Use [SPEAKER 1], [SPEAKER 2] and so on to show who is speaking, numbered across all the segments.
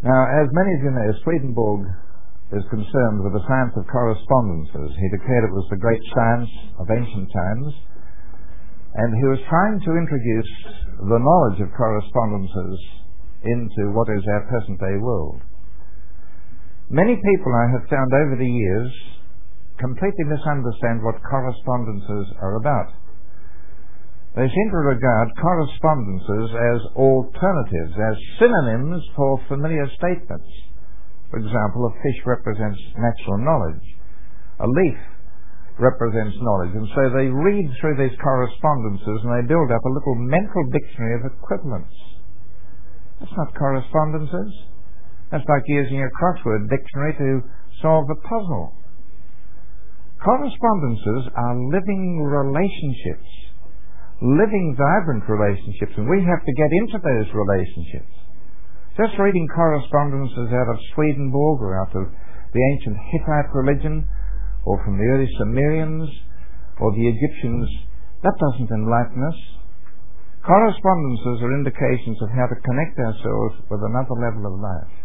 [SPEAKER 1] Now, as many of you know, Swedenborg is concerned with the science of correspondences. He declared it was the great science of ancient times, and he was trying to introduce the knowledge of correspondences into what is our present-day world. Many people I have found over the years completely misunderstand what correspondences are about. They seem to regard correspondences as alternatives, as synonyms for familiar statements. For example, a fish represents natural knowledge. A leaf represents knowledge. And so they read through these correspondences and they build up a little mental dictionary of equivalents. That's not correspondences. That's like using a crossword dictionary to solve a puzzle. Correspondences are living relationships, living, vibrant relationships, and we have to get into those relationships. Just reading correspondences out of Swedenborg or out of the ancient Hittite religion or from the early Sumerians or the Egyptians, that doesn't enlighten us. Correspondences are indications of how to connect ourselves with another level of life.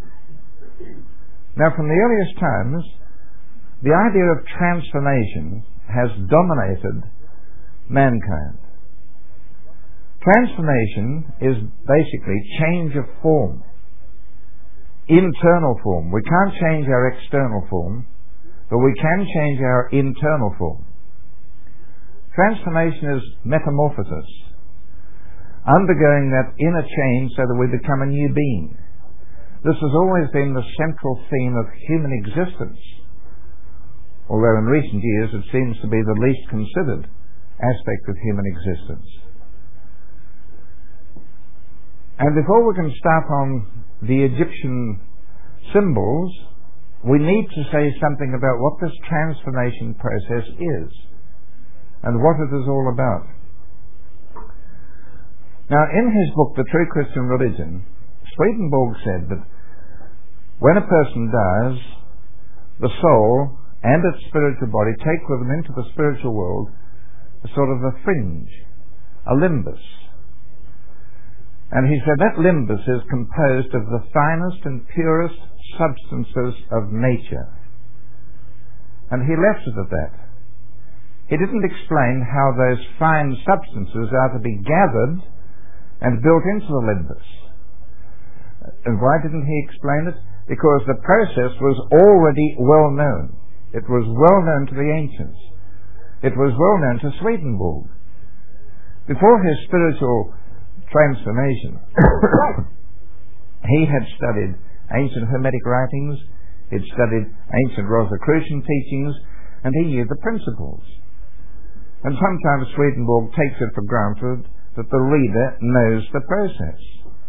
[SPEAKER 1] Now, from the earliest times, the idea of transformation has dominated mankind. Transformation is basically change of form, internal form. We can't change our external form, but we can change our internal form. Transformation is metamorphosis, undergoing that inner change so that we become a new being. This has always been the central theme of human existence, although in recent years it seems to be the least considered aspect of human existence. And before we can start on the Egyptian symbols, we need to say something about what this transformation process is and what it is all about. Now, in his book, The True Christian Religion, Swedenborg said that when a person dies, the soul and its spiritual body take with them into the spiritual world a sort of a fringe, a limbus. And he said that limbus is composed of the finest and purest substances of nature. And he left it at that. He didn't explain how those fine substances are to be gathered and built into the limbus. And why didn't he explain it? Because the process was already well known. It was well known to the ancients. It was well known to Swedenborg. Before his spiritual transformation, he had studied ancient Hermetic writings, he'd studied ancient Rosicrucian teachings, and he knew the principles. And sometimes Swedenborg takes it for granted that the reader knows the process.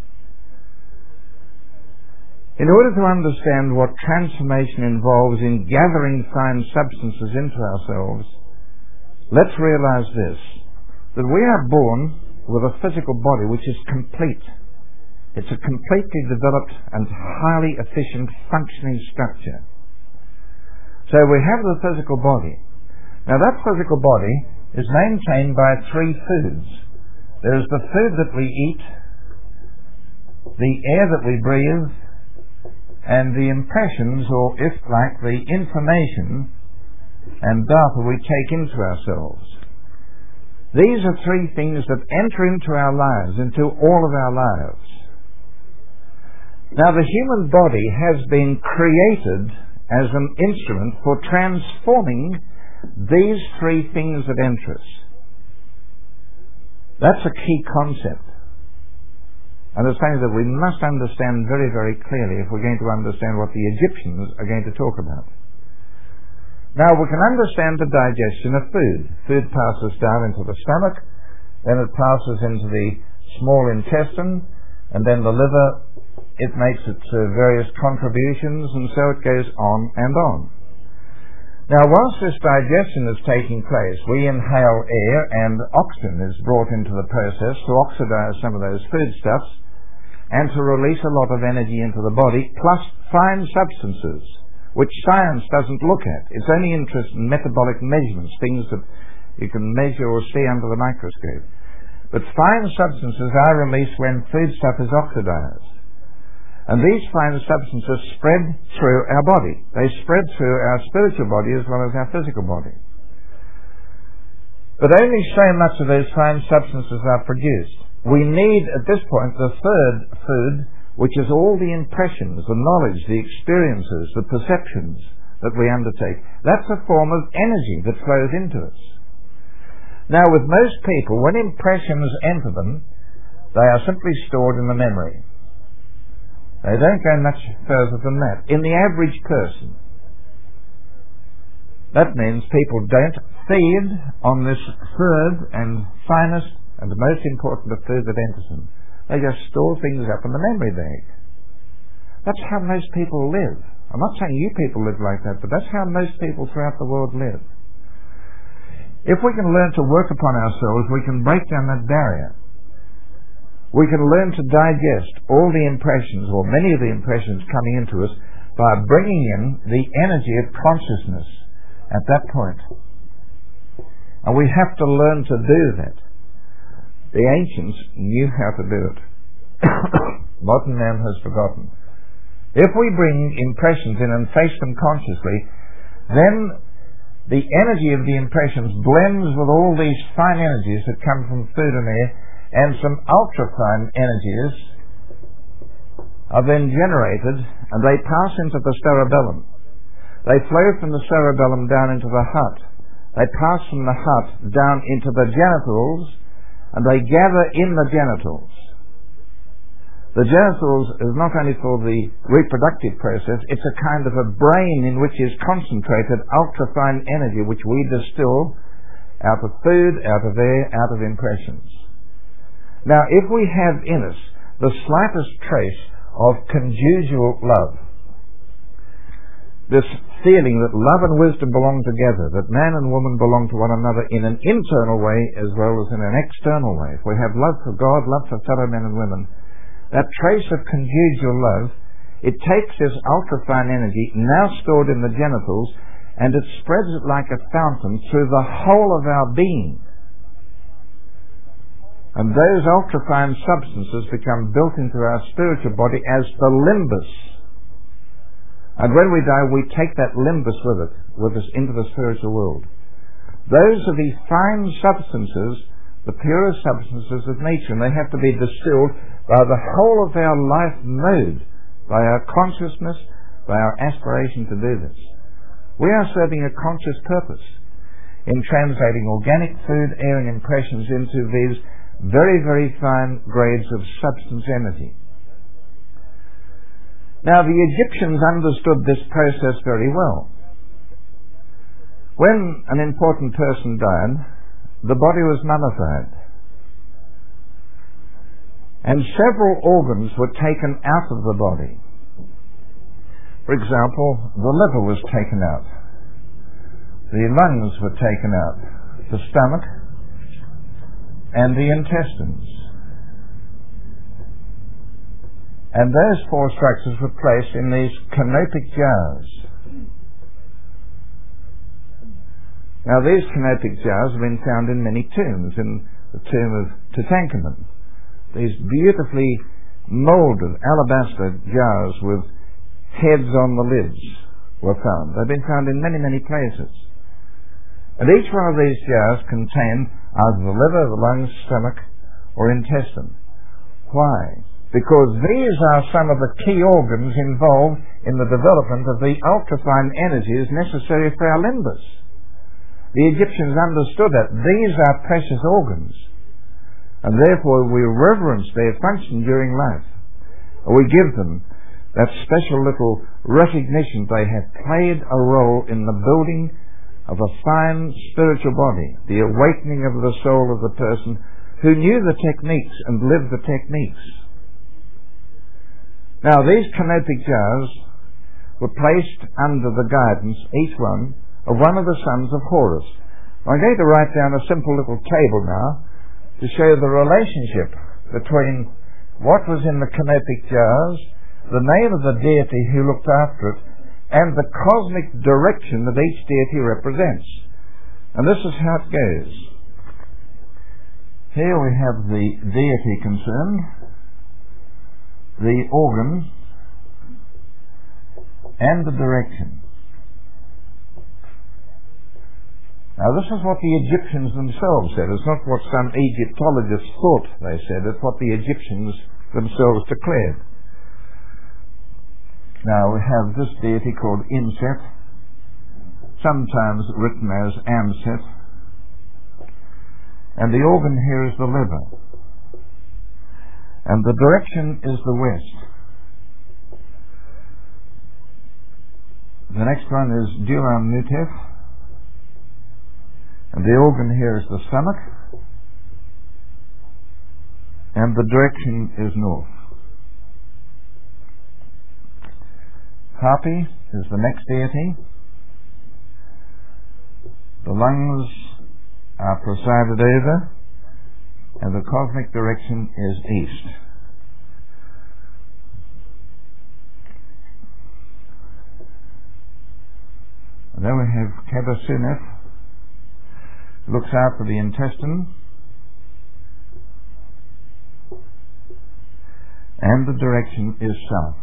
[SPEAKER 1] In order to understand what transformation involves in gathering fine substances into ourselves, let's realize this, that we are born with a physical body which is complete. It's a completely developed and highly efficient functioning structure. So we have the physical body. Now that physical body is maintained by three foods. There's the food that we eat, the air that we breathe, and the impressions, or if like, the information and data we take into ourselves. These are three things that enter into our lives, into all of our lives. Now, the human body has been created as an instrument for transforming these three things that enter us. That's a key concept. And it's something that we must understand very, very clearly if we're going to understand what the Egyptians are going to talk about. Now, we can understand the digestion of food. Food passes down into the stomach, then it passes into the small intestine, and then the liver, it makes its various contributions, and so it goes on and on. Now, whilst this digestion is taking place, we inhale air, and oxygen is brought into the process to oxidize some of those foodstuffs and to release a lot of energy into the body, plus fine substances, which science doesn't look at. It's only interested in metabolic measurements, things that you can measure or see under the microscope. But fine substances are released when foodstuff is oxidized. And these fine substances spread through our body. They spread through our spiritual body as well as our physical body. But only so much of those fine substances are produced. We need, at this point, the third food, which is all the impressions, the knowledge, the experiences, the perceptions that we undertake. That's a form of energy that flows into us. Now, with most people, when impressions enter them, they are simply stored in the memory. They don't go much further than that. In the average person, that means people don't feed on this third and finest and the most important of food that enters them. They just store things up in the memory bag. That's how most people live. I'm not saying you people live like that, but that's how most people throughout the world live. If we can learn to work upon ourselves, we can break down that barrier. We can learn to digest all the impressions, or many of the impressions coming into us, by bringing in the energy of consciousness at that point. And we have to learn to do that. The ancients knew how to do it. Modern man has forgotten. If we bring impressions in and face them consciously, then the energy of the impressions blends with all these fine energies that come from food and air, and some ultrafine energies are then generated, and they pass into the cerebellum. They flow from the cerebellum down into the heart. They pass from the heart down into the genitals, and they gather in the genitals. The genitals is not only for the reproductive process, it's a kind of a brain in which is concentrated ultrafine energy which we distill out of food, out of air, out of impressions. Now, if we have in us the slightest trace of conjugal love, this feeling that love and wisdom belong together, that man and woman belong to one another in an internal way as well as in an external way. If we have love for God, love for fellow men and women, that trace of conjugal love, it takes this ultrafine energy now stored in the genitals and it spreads it like a fountain through the whole of our being. And those ultrafine substances become built into our spiritual body as the limbus. And when we die, we take that limbus with us into the spiritual world. Those are the fine substances, the purest substances of nature, and they have to be distilled by the whole of our life mode, by our consciousness, by our aspiration to do this. We are serving a conscious purpose in translating organic food, air, and impressions into these very, very fine grades of substance energy. Now, the Egyptians understood this process very well. When an important person died, the body was mummified. And several organs were taken out of the body. For example, the liver was taken out. The lungs were taken out. The stomach and the intestines. And those four structures were placed in these canopic jars. Now, these canopic jars have been found in many tombs. In the tomb of Tutankhamun, these beautifully moulded alabaster jars with heads on the lids were found. They've been found in many, many places. And each one of these jars contained either the liver, the lungs, stomach, or intestine. Why? Because these are some of the key organs involved in the development of the ultrafine energies necessary for our limbus. The Egyptians understood that these are precious organs, and therefore we reverence their function during life. We give them that special little recognition they have played a role in the building of a fine spiritual body, the awakening of the soul of the person who knew the techniques and lived the techniques. Now, these canopic jars were placed under the guidance, each one of the sons of Horus. I'm going to write down a simple little table now to show the relationship between what was in the canopic jars, the name of the deity who looked after it, and the cosmic direction that each deity represents. And this is how it goes. Here we have the deity concerned, the organ, and the direction. Now this is what the Egyptians themselves said. It's not what some Egyptologists thought they said. It's what the Egyptians themselves declared. Now we have this deity called Inset, sometimes written as Amset, and the organ here is the liver, and the direction is the west. The next one is Dulam Nutef, and the organ here is the stomach, and the direction is north. Hapi is the next deity. The lungs are presided over, and the cosmic direction is east. And then we have Kabasunef, looks after the intestine, and the direction is south.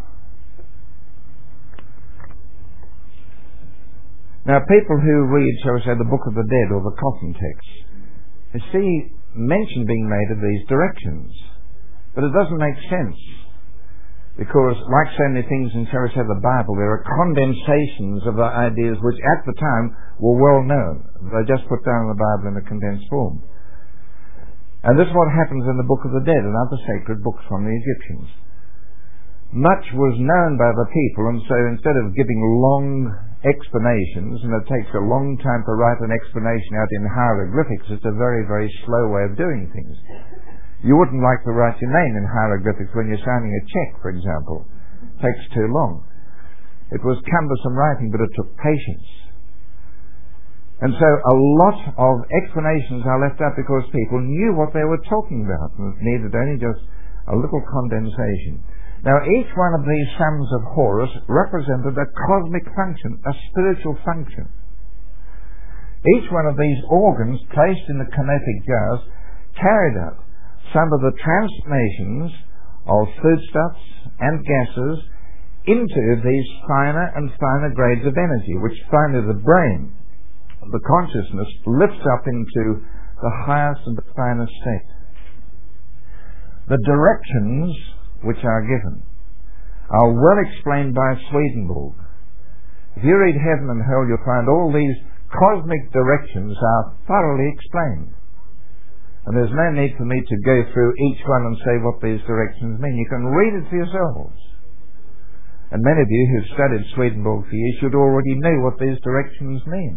[SPEAKER 1] Now people who read, shall we say, the Book of the Dead or the coffin texts, they see mention being made of these directions, but it doesn't make sense, because like so many things in, shall we say, the Bible, there are condensations of the ideas which at the time were well known. They just put down the Bible in a condensed form. And this is what happens in the Book of the Dead and other sacred books from the Egyptians. Much was known by the people, and so instead of giving long explanations, and it takes a long time to write an explanation out in hieroglyphics, it's a very, very slow way of doing things. You wouldn't like to write your name in hieroglyphics when you're signing a check, for example. It takes too long. It was cumbersome writing, but it took patience. And so a lot of explanations are left out because people knew what they were talking about, and it needed only just a little condensation. Now, each one of these sons of Horus represented a cosmic function, a spiritual function. Each one of these organs placed in the canopic jars carried out some of the transformations of foodstuffs and gases into these finer and finer grades of energy, which finally the brain, the consciousness, lifts up into the highest and the finest state. The directions which are given are well explained by Swedenborg. If you read Heaven and Hell, you'll find all these cosmic directions are thoroughly explained. And there's no need for me to go through each one and say what these directions mean. You can read it for yourselves. And many of you who've studied Swedenborg for years should already know what these directions mean.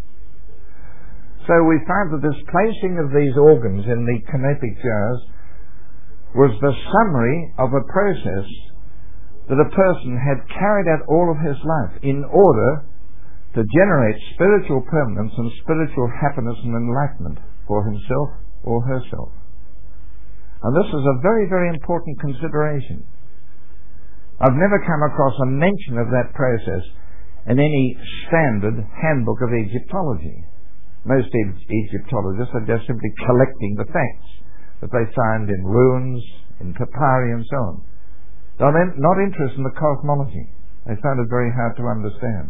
[SPEAKER 1] So we find that this placing of these organs in the canopic jars was the summary of a process that a person had carried out all of his life in order to generate spiritual permanence and spiritual happiness and enlightenment for himself or herself. And this is a very, very important consideration. I've never come across a mention of that process in any standard handbook of Egyptology. Most Egyptologists are just simply collecting the facts that they find in ruins, in papyri and so on. They're not interested in the cosmology. They found it very hard to understand.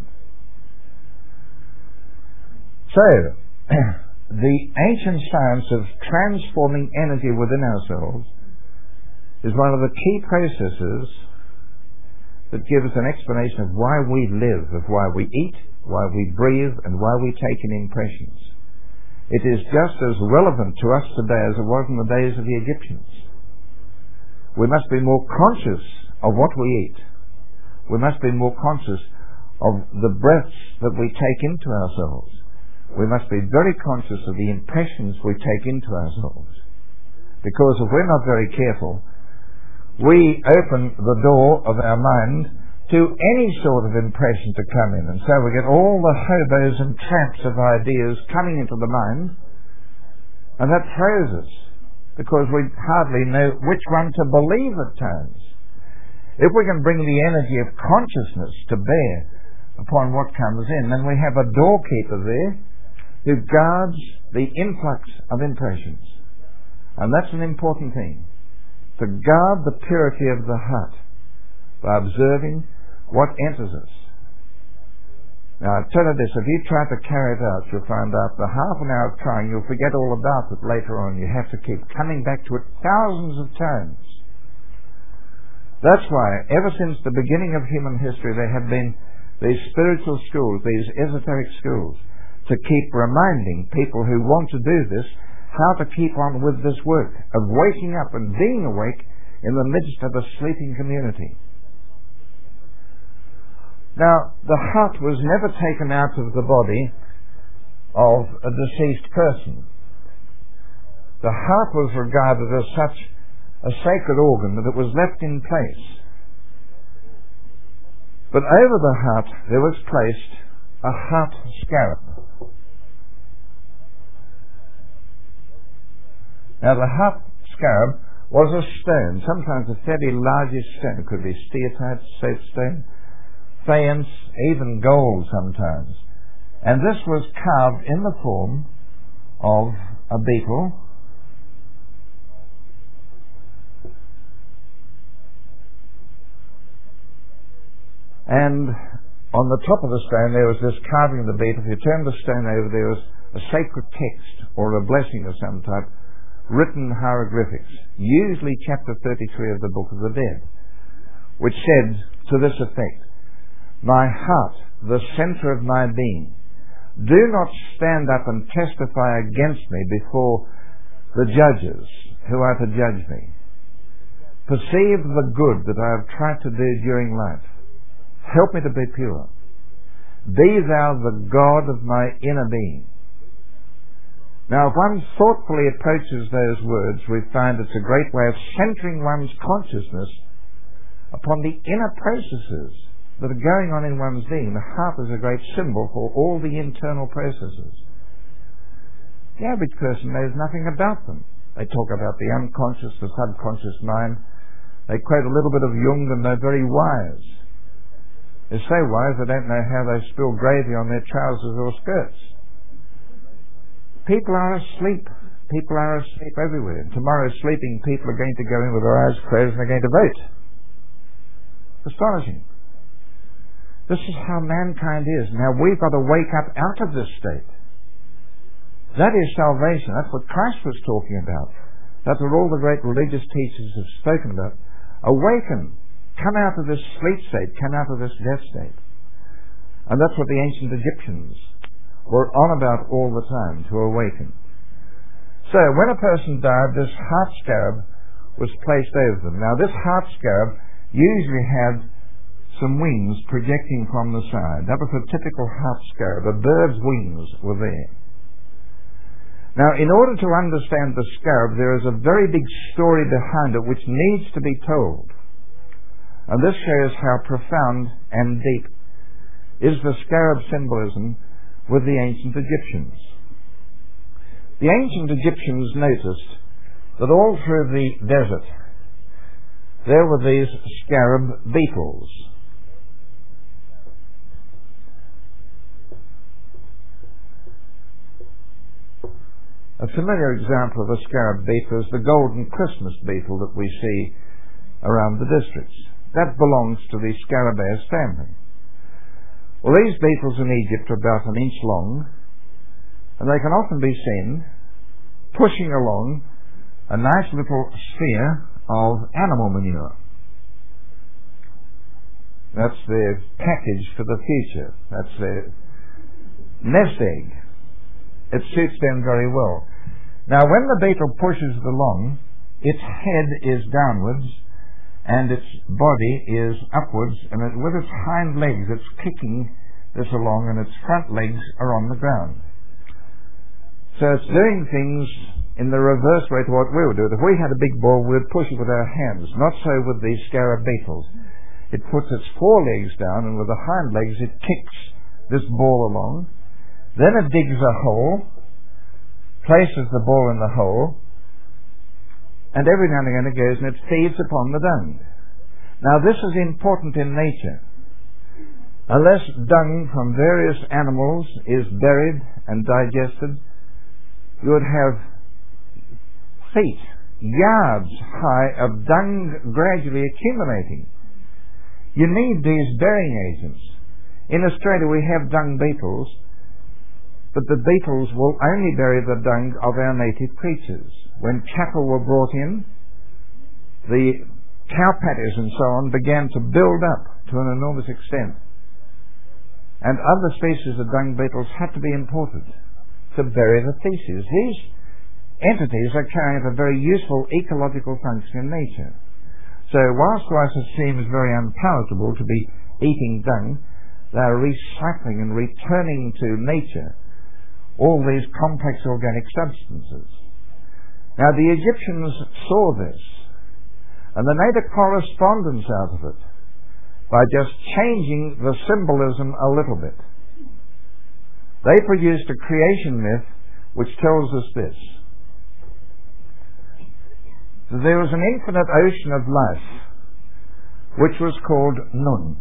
[SPEAKER 1] So, the ancient science of transforming energy within ourselves is one of the key processes that gives us an explanation of why we live, of why we eat, why we breathe, and why we take in impressions. It is just as relevant to us today as it was in the days of the Egyptians. We must be more conscious of what we eat. We must be more conscious of the breaths that we take into ourselves. We must be very conscious of the impressions we take into ourselves. Because if we're not very careful, we open the door of our mind to any sort of impression to come in. And so we get all the hobos and tramps of ideas coming into the mind, and that throws us, because we hardly know which one to believe at times. If we can bring the energy of consciousness to bear upon what comes in, then we have a doorkeeper there who guards the influx of impressions. And that's an important thing, to guard the purity of the heart by observing what enters us Now, I tell you this, if you try to carry it out, you'll find out the half an hour of trying, you'll forget all about it later on. You have to keep coming back to it thousands of times. That's why, ever since the beginning of human history, there have been these spiritual schools, these esoteric schools, to keep reminding people who want to do this how to keep on with this work of waking up and being awake in the midst of a sleeping community. Now, the heart was never taken out of the body of a deceased person. The heart was regarded as such a sacred organ that it was left in place. But over the heart there was placed a heart scarab. Now, the heart scarab was a stone, sometimes a fairly largish stone. It could be steatite, soapstone, faience, even gold sometimes. And this was carved in the form of a beetle, and on the top of the stone there was this carving of the beetle. If you turned the stone over, there was a sacred text or a blessing of some type, written hieroglyphics, usually chapter 33 of the Book of the Dead, which said to this effect: "My heart, the center of my being, do not stand up and testify against me before the judges who are to judge me. Perceive the good that I have tried to do during life. Help me to be pure. Be thou the God of my inner being." Now, if one thoughtfully approaches those words, we find it's a great way of centering one's consciousness upon the inner processes that are going on in one's being. The heart is a great symbol for all the internal processes. The average person knows nothing about them. They talk about the unconscious, the subconscious mind. They quote a little bit of Jung, and they're very wise. They're so wise they don't know how they spill gravy on their trousers or skirts. People are asleep. People are asleep everywhere. And tomorrow, sleeping people are going to go in with their eyes closed and they're going to vote. Astonishing. This is how mankind is. Now, we've got to wake up out of this state. That is salvation. That's what Christ was talking about. That's what all the great religious teachers have spoken about. Awaken. Come out of this sleep state. Come out of this death state. And that's what the ancient Egyptians were on about all the time, to awaken. So, when a person died, this heart scarab was placed over them. Now, this heart scarab usually had some wings projecting from the side. That was a typical heart scarab. A bird's wings were there. Now, in order to understand the scarab, there is a very big story behind it which needs to be told. And this shows how profound and deep is the scarab symbolism with the ancient Egyptians. The ancient Egyptians noticed that all through the desert there were these scarab beetles. A familiar example of a scarab beetle is the golden Christmas beetle that we see around the districts. That belongs to the Scarabaeus family. Well, these beetles in Egypt are about an inch long, and they can often be seen pushing along a nice little sphere of animal manure. That's their package for the future. That's their nest egg. It suits them very well. Now, when the beetle pushes it along, its head is downwards and its body is upwards, and with its hind legs it's kicking this along, and its front legs are on the ground. So it's doing things in the reverse way to what we would do. If we had a big ball, we would push it with our hands. Not so with these scarab beetles. It puts its forelegs down, and with the hind legs it kicks this ball along. Then it digs a hole, places the ball in the hole, and every now and again it goes and it feeds upon the dung. Now, this is important in nature. Unless dung from various animals is buried and digested, you would have feet, yards high of dung gradually accumulating. You need these burying agents. In Australia we have dung beetles, but the beetles will only bury the dung of our native creatures. When cattle were brought in, the cow patties and so on began to build up to an enormous extent. And other species of dung beetles had to be imported to bury the feces. These entities are carrying out a very useful ecological function in nature. So whilst to us it seems very unpalatable to be eating dung, they are recycling and returning to nature all these complex organic substances. Now the Egyptians saw this, and they made a correspondence out of it by just changing the symbolism a little bit. They produced a creation myth which tells us this: that there was an infinite ocean of life which was called Nun.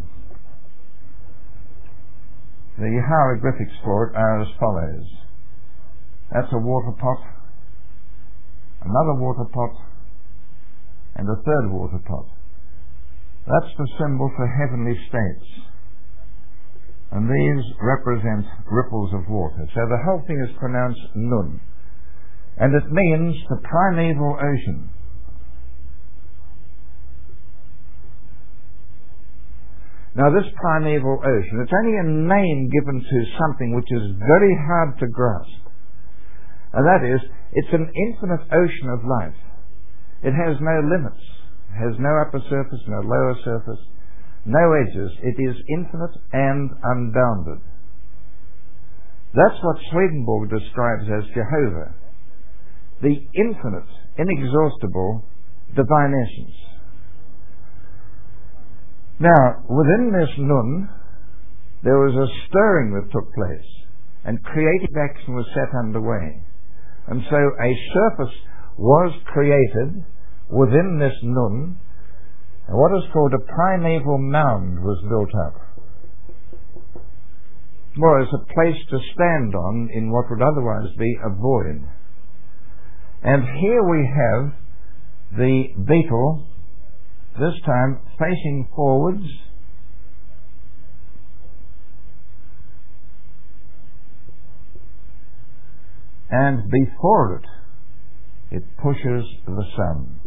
[SPEAKER 1] The hieroglyphics for it are as follows. That's a water pot, another water pot, and a third water pot. That's the symbol for heavenly states. And these represent ripples of water. So the whole thing is pronounced Nun. And it means the primeval ocean. Now this primeval ocean, it's only a name given to something which is very hard to grasp. And that is, it's an infinite ocean of life. It has no limits. It has no upper surface, no lower surface, no edges. It is infinite and unbounded. That's what Swedenborg describes as Jehovah, the infinite, inexhaustible, divine essence. Now, within this Nun, there was a stirring that took place, and creative action was set underway. And so a surface was created within this Nun, and what is called a primeval mound was built up. More as a place to stand on in what would otherwise be a void. And here we have the beetle, this time facing forwards, and before it pushes the sun.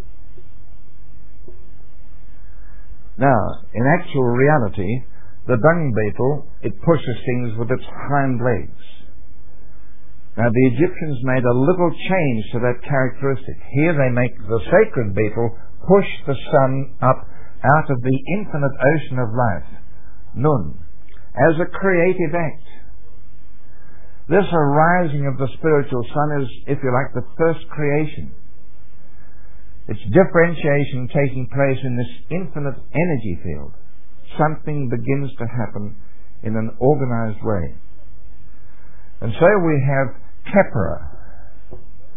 [SPEAKER 1] Now, in actual reality, the dung beetle, it pushes things with its hind legs. Now, the Egyptians made a little change to that characteristic. Here they make the sacred beetle push the sun up out of the infinite ocean of life, Nun, as a creative act. This arising of the spiritual sun is, if you like, the first creation. It's differentiation taking place in this infinite energy field. Something begins to happen in an organized way. And so we have Khepra,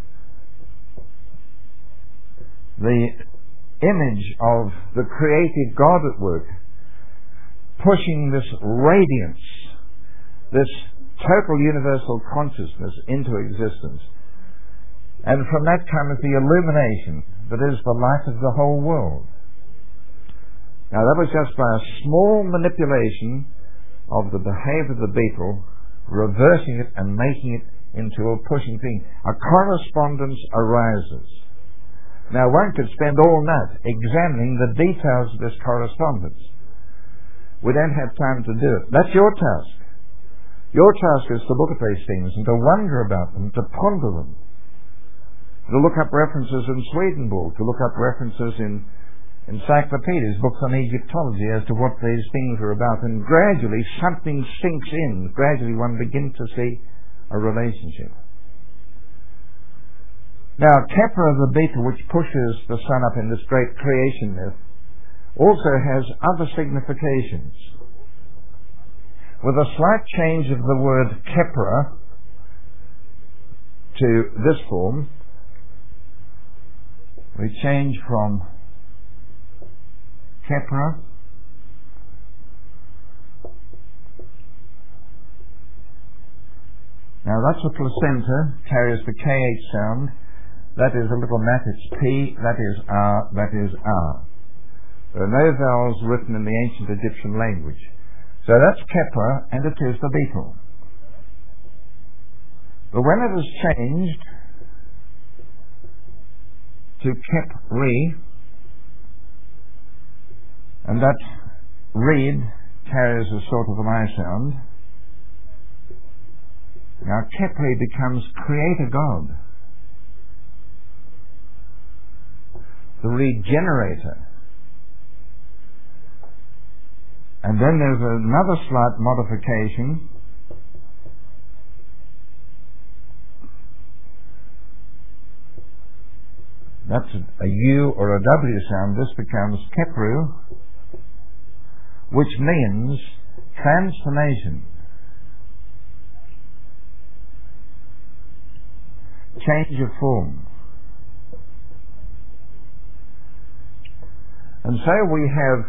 [SPEAKER 1] the image of the creative God at work, pushing this radiance, this total universal consciousness into existence. And from that comes the illumination that is the light of the whole world. Now that was just by a small manipulation of the behavior of the beetle, reversing it and making it into a pushing thing. A correspondence arises. Now one could spend all night examining the details of this correspondence. We don't have time to do it. That's your task. Your task is to look at these things and to wonder about them, to ponder them, to look up references in Swedenborg, to look up references in encyclopedias, books on Egyptology as to what these things are about, and gradually something sinks in. Gradually one begins to see a relationship. Now, Khepra, the beetle which pushes the sun up in this great creation myth, also has other significations. With a slight change of the word Khepra to this form, we change from Khepra now that's a placenta, carries the KH sound. That is a little mat, it's P, that is R, that is R. There are no vowels written in the ancient Egyptian language. So that's Kepra, and it is the beetle. But when it is changed to Kepri, and that reed carries a sort of an I sound, now Kepri becomes Creator God, the regenerator. And then there's another slight modification. That's a U or a W sound. This becomes Kepru, which means transformation, change of form. And so we have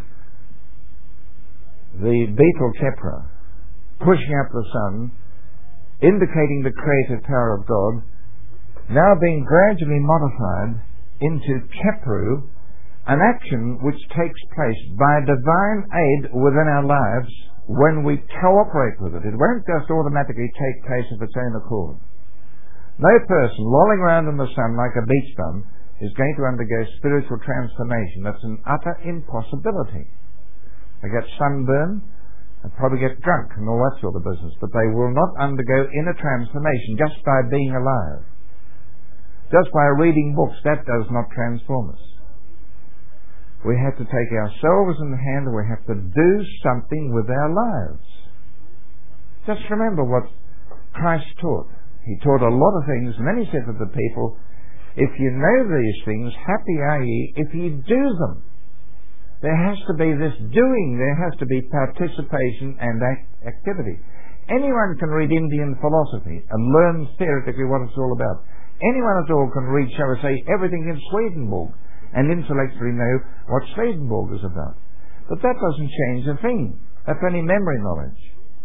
[SPEAKER 1] the beetle Kepra pushing up the sun, indicating the creative power of God, now being gradually modified into Kepru, an action which takes place by divine aid within our lives when we cooperate with it. It won't just automatically take place of its own accord. No person lolling around in the sun like a beach bum is going to undergo spiritual transformation. That's an utter impossibility. They get sunburn and probably get drunk and all that sort of business, but they will not undergo inner transformation just by being alive. Just by reading books, that does not transform us. We have to take ourselves in the hand, and we have to do something with our lives. Just remember what Christ taught. He taught a lot of things, and then he said to the people, if you know these things, happy are ye if ye do them. There has to be this doing, there has to be participation and activity. Anyone can read Indian philosophy and learn theoretically what it's all about. Anyone at all can read, shall we say, everything in Swedenborg and intellectually know what Swedenborg is about. But that doesn't change a thing. That's only memory knowledge.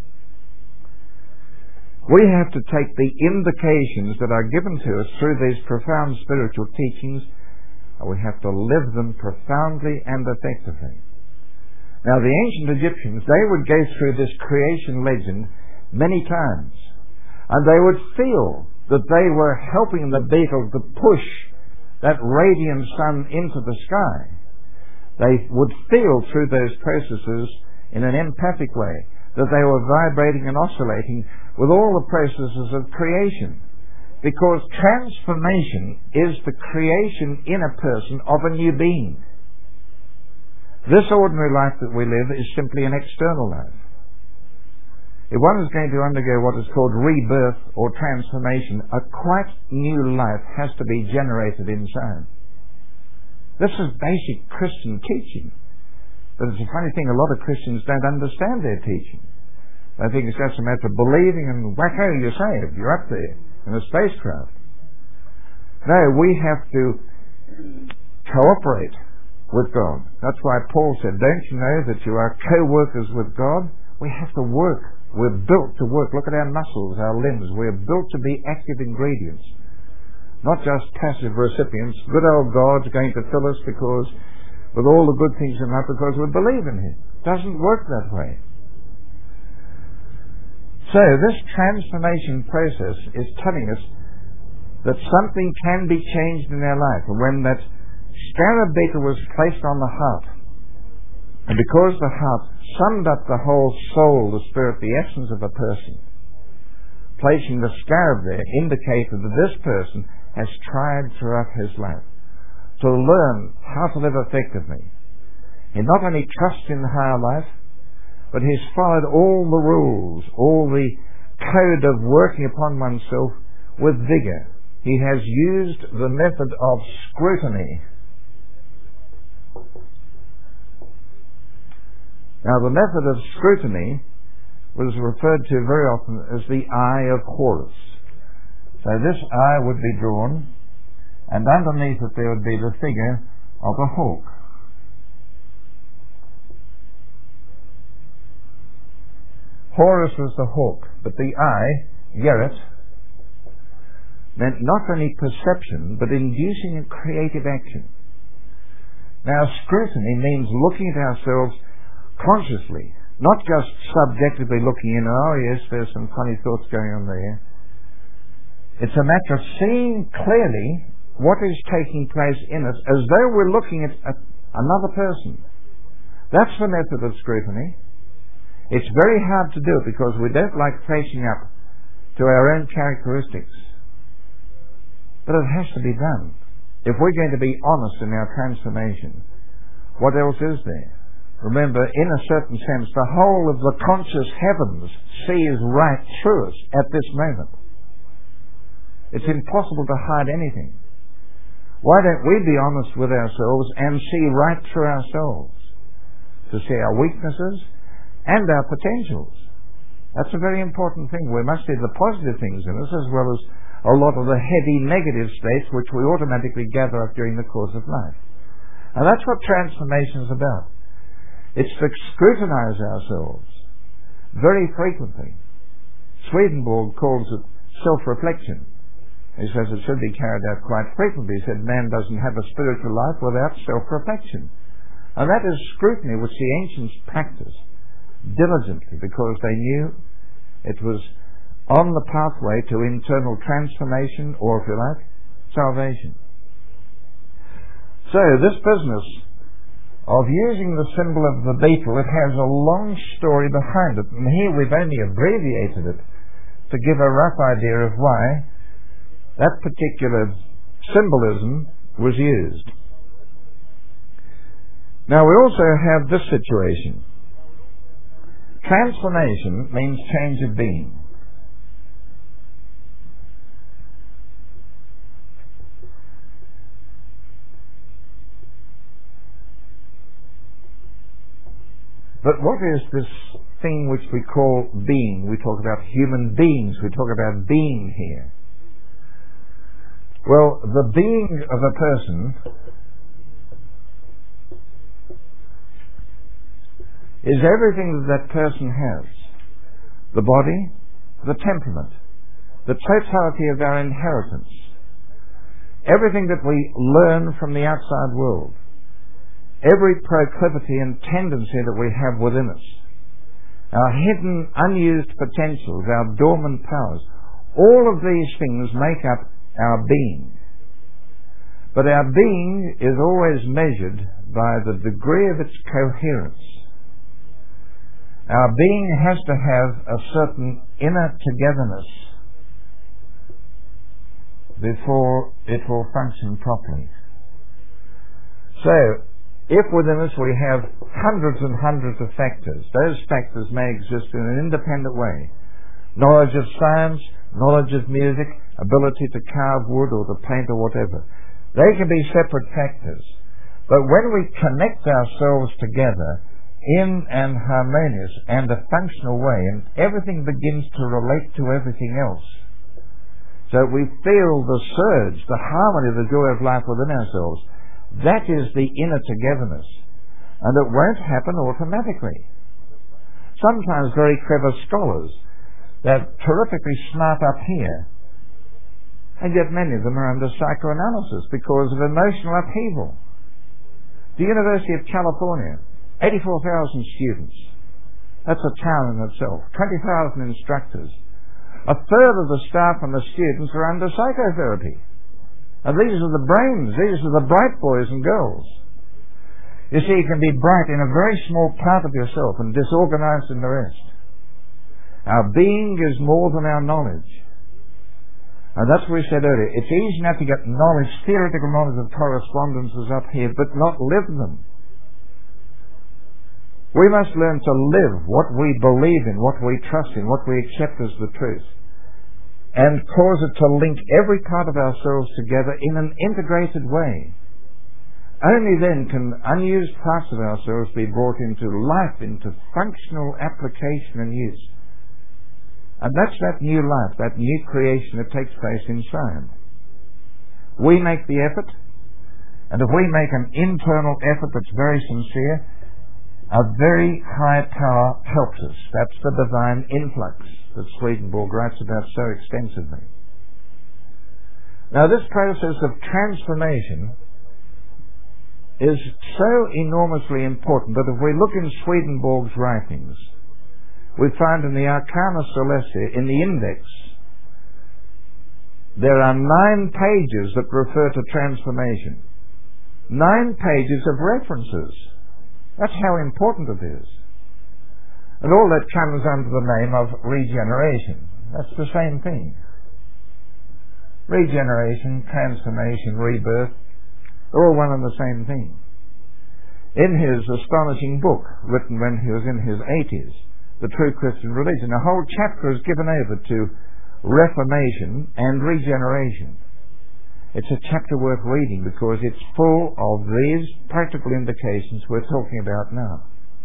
[SPEAKER 1] We have to take the indications that are given to us through these profound spiritual teachings, and we have to live them profoundly and effectively. Now, the ancient Egyptians, they would go through this creation legend many times, and they would feel that they were helping the beetle to push that radiant sun into the sky. They would feel through those processes in an empathic way that they were vibrating and oscillating with all the processes of creation, because transformation is the creation in a person of a new being. This ordinary life that we live is simply an external life. If one is going to undergo what is called rebirth or transformation, a quite new life has to be generated inside. This is basic Christian teaching. But it's a funny thing, a lot of Christians don't understand their teaching. They think it's just a matter of believing and wacko, you're saved, you're up there in a spacecraft. No, we have to cooperate with God. That's why Paul said, don't you know that you are co-workers with God? We have to work. We're built to work. Look at our muscles, our limbs. We're built to be active ingredients, not just passive recipients. Good old God's going to fill us because with all the good things in life because we believe in Him. It doesn't work that way. So this transformation process is telling us that something can be changed in our life. And when that scarab beetle was placed on the heart, and because the heart summed up the whole soul, the spirit, the essence of a person, placing the scarab there indicated that this person has tried throughout his life to learn how to live effectively. He not only trusts in the higher life, but he's followed all the rules, all the code of working upon oneself with vigor. He has used the method of scrutiny. Now, the method of scrutiny was referred to very often as the eye of Horus. So this eye would be drawn, and underneath it there would be the figure of a hawk. Horus was the hawk, but the eye, Yeret, meant not only perception, but inducing a creative action. Now, scrutiny means looking at ourselves consciously, Not just subjectively looking in, oh yes, there's some funny thoughts going on there. It's a matter of seeing clearly what is taking place in us as though we're looking at another person. That's the method of scrutiny. It's very hard to do it because we don't like facing up to our own characteristics. But it has to be done. If we're going to be honest in our transformation, what else is there? Remember, in a certain sense, the whole of the conscious heavens sees right through us at this moment. It's impossible to hide anything. Why don't we be honest with ourselves and see right through ourselves? To see our weaknesses and our potentials. That's a very important thing. We must see the positive things in us as well as a lot of the heavy negative states which we automatically gather up during the course of life. And that's what transformation is about. It's to scrutinize ourselves very frequently. Swedenborg calls it self-reflection. He says it should be carried out quite frequently. He said man doesn't have a spiritual life without self-reflection. And that is scrutiny which the ancients practiced diligently because they knew it was on the pathway to internal transformation, or if you like, salvation. So this business of using the symbol of the beetle, it has a long story behind it, and here we've only abbreviated it to give a rough idea of why that particular symbolism was used. Now we also have this situation. Transformation means change of being. But what is this thing which we call being? We talk about human beings. We talk about being here. Well, the being of a person is everything that person has. The body, the temperament, the totality of our inheritance, everything that we learn from the outside world, every proclivity and tendency that we have within us, our hidden, unused potentials, our dormant powers, all of these things make up our being. But our being is always measured by the degree of its coherence. Our being has to have a certain inner togetherness before it will function properly. So, if within us we have hundreds and hundreds of factors, those factors may exist in an independent way. Knowledge of science, knowledge of music, ability to carve wood or to paint or whatever. They can be separate factors. But when we connect ourselves together in an harmonious and a functional way, and everything begins to relate to everything else, so we feel the surge, the harmony, the joy of life within ourselves, that is the inner togetherness. And it won't happen automatically. Sometimes very clever scholars, they're terrifically smart up here, and yet many of them are under psychoanalysis because of emotional upheaval. The University of California, 84,000 students. That's a town in itself. 20,000 instructors. A third of the staff and the students are under psychotherapy. And these are the brains, these are the bright boys and girls. You see, you can be bright in a very small part of yourself and disorganized in the rest. Our being is more than our knowledge. And that's what we said earlier. It's easy enough to get knowledge, theoretical knowledge of correspondences up here, but not live them. We must learn to live what we believe in, what we trust in, what we accept as the truth, and cause it to link every part of ourselves together in an integrated way. Only then can unused parts of ourselves be brought into life, into functional application and use. And that's that new life, that new creation that takes place inside. We make the effort, and if we make an internal effort that's very sincere, a very high power helps us. That's the divine influx that Swedenborg writes about so extensively. Now this process of transformation is so enormously important that if we look in Swedenborg's writings, we find in the Arcana Celestia, in the index, there are 9 pages that refer to transformation. 9 pages of references. That's how important it is. And all that comes under the name of regeneration. That's the same thing. Regeneration, transformation, rebirth, they're all one and the same thing. In his astonishing book, written when he was in his 80s, The True Christian Religion, a whole chapter is given over to reformation and regeneration. It's a chapter worth reading because it's full of these practical indications we're talking about now.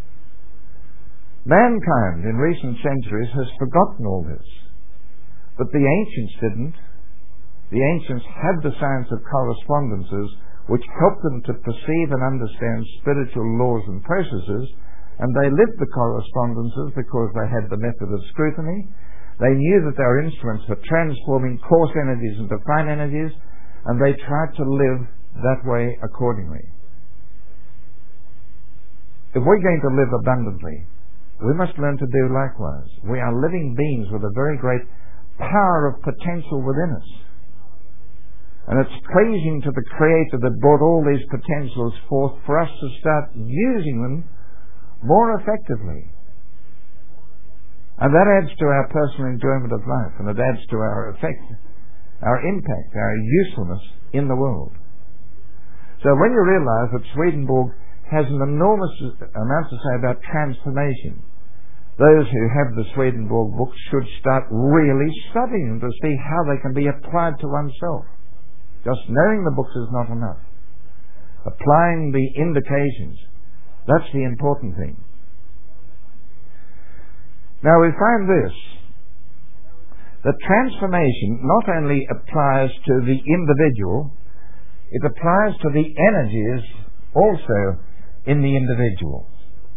[SPEAKER 1] Mankind in recent centuries has forgotten all this, but the ancients didn't. The ancients had the science of correspondences which helped them to perceive and understand spiritual laws and processes, and they lived the correspondences because they had the method of scrutiny. They knew that they were instruments for transforming coarse energies into fine energies, and they tried to live that way accordingly. If we're going to live abundantly, we must learn to do likewise. We are living beings with a very great power of potential within us. And it's pleasing to the Creator that brought all these potentials forth for us to start using them more effectively. And that adds to our personal enjoyment of life, and it adds to our effect, our impact, our usefulness in the world. So when you realize that Swedenborg has an enormous amount to say about transformation, those who have the Swedenborg books should start really studying them to see how they can be applied to oneself. Just knowing the books is not enough. Applying the indications, that's the important thing. Now we find this, that transformation not only applies to the individual, it applies to the energies also in the individual.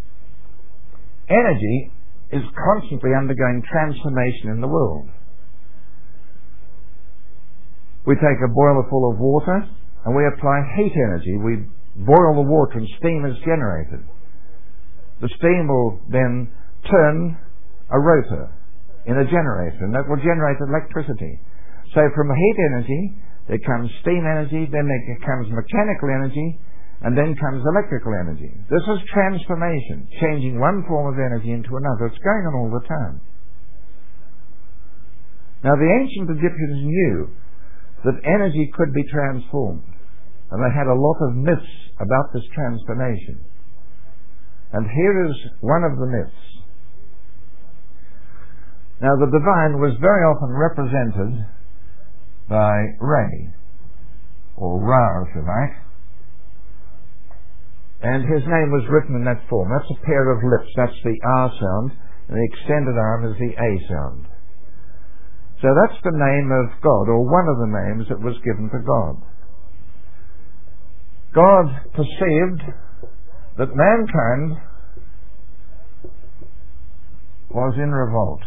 [SPEAKER 1] Energy is constantly undergoing transformation in the world. We take a boiler full of water and we apply heat energy. We boil the water and steam is generated. The steam will then turn a rotor in a generator, and that will generate electricity. So from heat energy there comes steam energy, then there comes mechanical energy, and then comes electrical energy. This is transformation, changing one form of energy into another. It's going on all the time. Now the ancient Egyptians knew that energy could be transformed, and they had a lot of myths about this transformation. And here is one of the myths. Now the divine was very often represented by Re, or Ra if you like, and his name was written in that form. That's a pair of lips, that's the R sound, and the extended arm is the A sound. So that's the name of God, or one of the names that was given to God. God perceived that mankind was in revolt.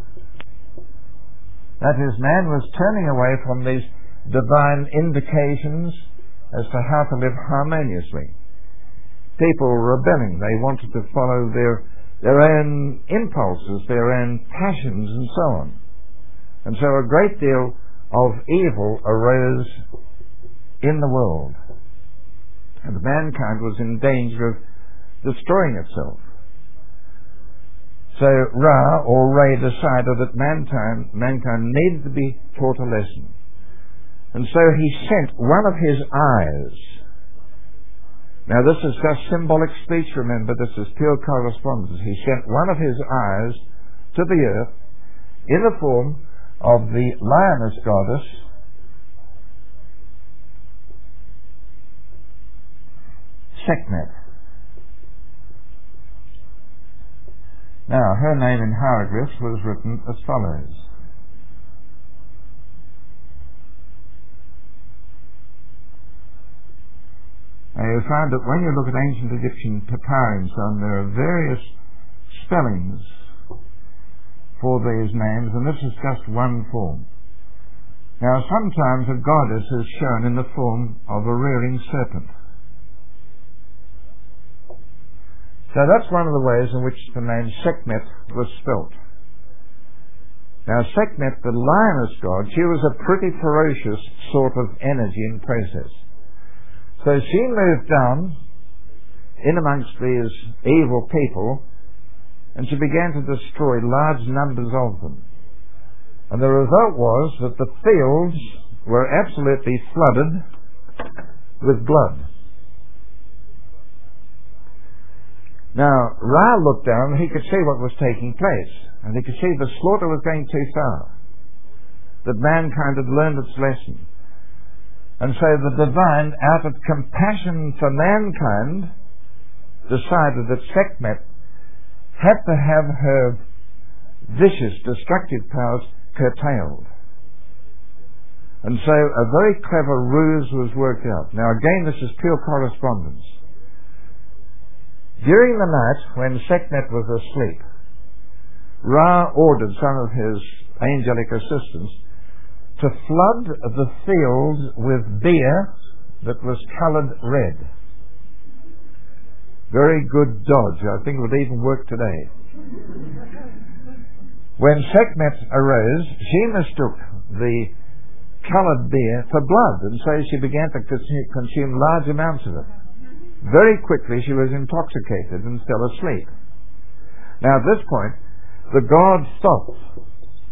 [SPEAKER 1] That is, man was turning away from these divine indications as to how to live harmoniously. People were rebelling. They wanted to follow their own impulses, their own passions, and so on. And so a great deal of evil arose in the world, and mankind was in danger of destroying itself. So Ra, or Re, decided that mankind needed to be taught a lesson. And so he sent one of his eyes. Now this is just symbolic speech, remember, this is pure correspondence. He sent one of his eyes to the earth in the form of the lioness goddess Sekhmet. Now her name in hieroglyphs was written as follows. Now you'll find that when you look at ancient Egyptian papyri and so on, there are various spellings for these names, and this is just one form. Now sometimes a goddess is shown in the form of a rearing serpent. So that's one of the ways in which the name Sekhmet was spelt. Now Sekhmet, the lioness god, she was a pretty ferocious sort of energy and process. So she moved down in amongst these evil people, and she began to destroy large numbers of them. And the result was that the fields were absolutely flooded with blood. Now, Ra looked down and he could see what was taking place, and he could see the slaughter was going too far, that mankind had learned its lesson. And so the divine, out of compassion for mankind, decided that Sekhmet had to have her vicious, destructive powers curtailed. And so a very clever ruse was worked out. Now again, this is pure correspondence. During the night, when Sekhmet was asleep, Ra ordered some of his angelic assistants to flood the fields with beer that was coloured red. Very good dodge. I think it would even work today. When Sekhmet arose, she mistook the coloured beer for blood, and so she began to consume large amounts of it. Very quickly she was intoxicated and fell asleep. Now at this point, the god stopped,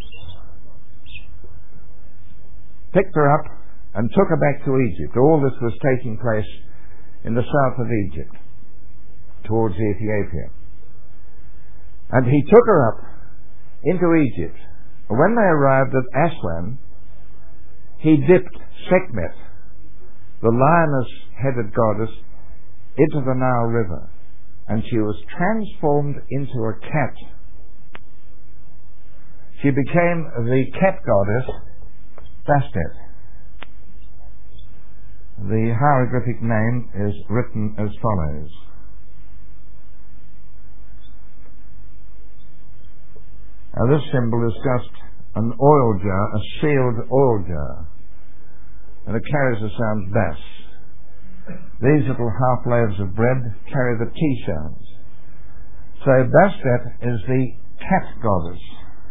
[SPEAKER 1] picked her up, and took her back to Egypt. All this was taking place in the south of Egypt, towards Ethiopia. And he took her up into Egypt. When they arrived at Aswan, he dipped Sekhmet, the lioness-headed goddess, into the Nile River, and she was transformed into a cat. She became the cat goddess Bastet. The hieroglyphic name is written as follows. Now this symbol is just an oil jar, a sealed oil jar, and it carries the sound Bas. These little half loaves of bread carry the T sounds. So Bastet is the cat goddess.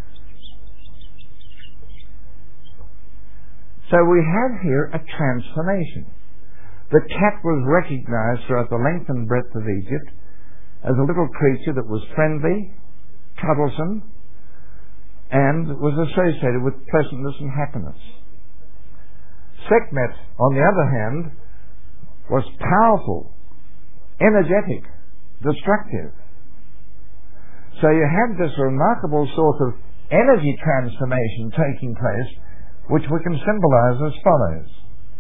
[SPEAKER 1] So we have here a transformation. The cat was recognized throughout the length and breadth of Egypt as a little creature that was friendly, cuddlesome, and was associated with pleasantness and happiness. Sekhmet, on the other hand, was powerful, energetic, destructive. So you had this remarkable sort of energy transformation taking place, which we can symbolize as follows.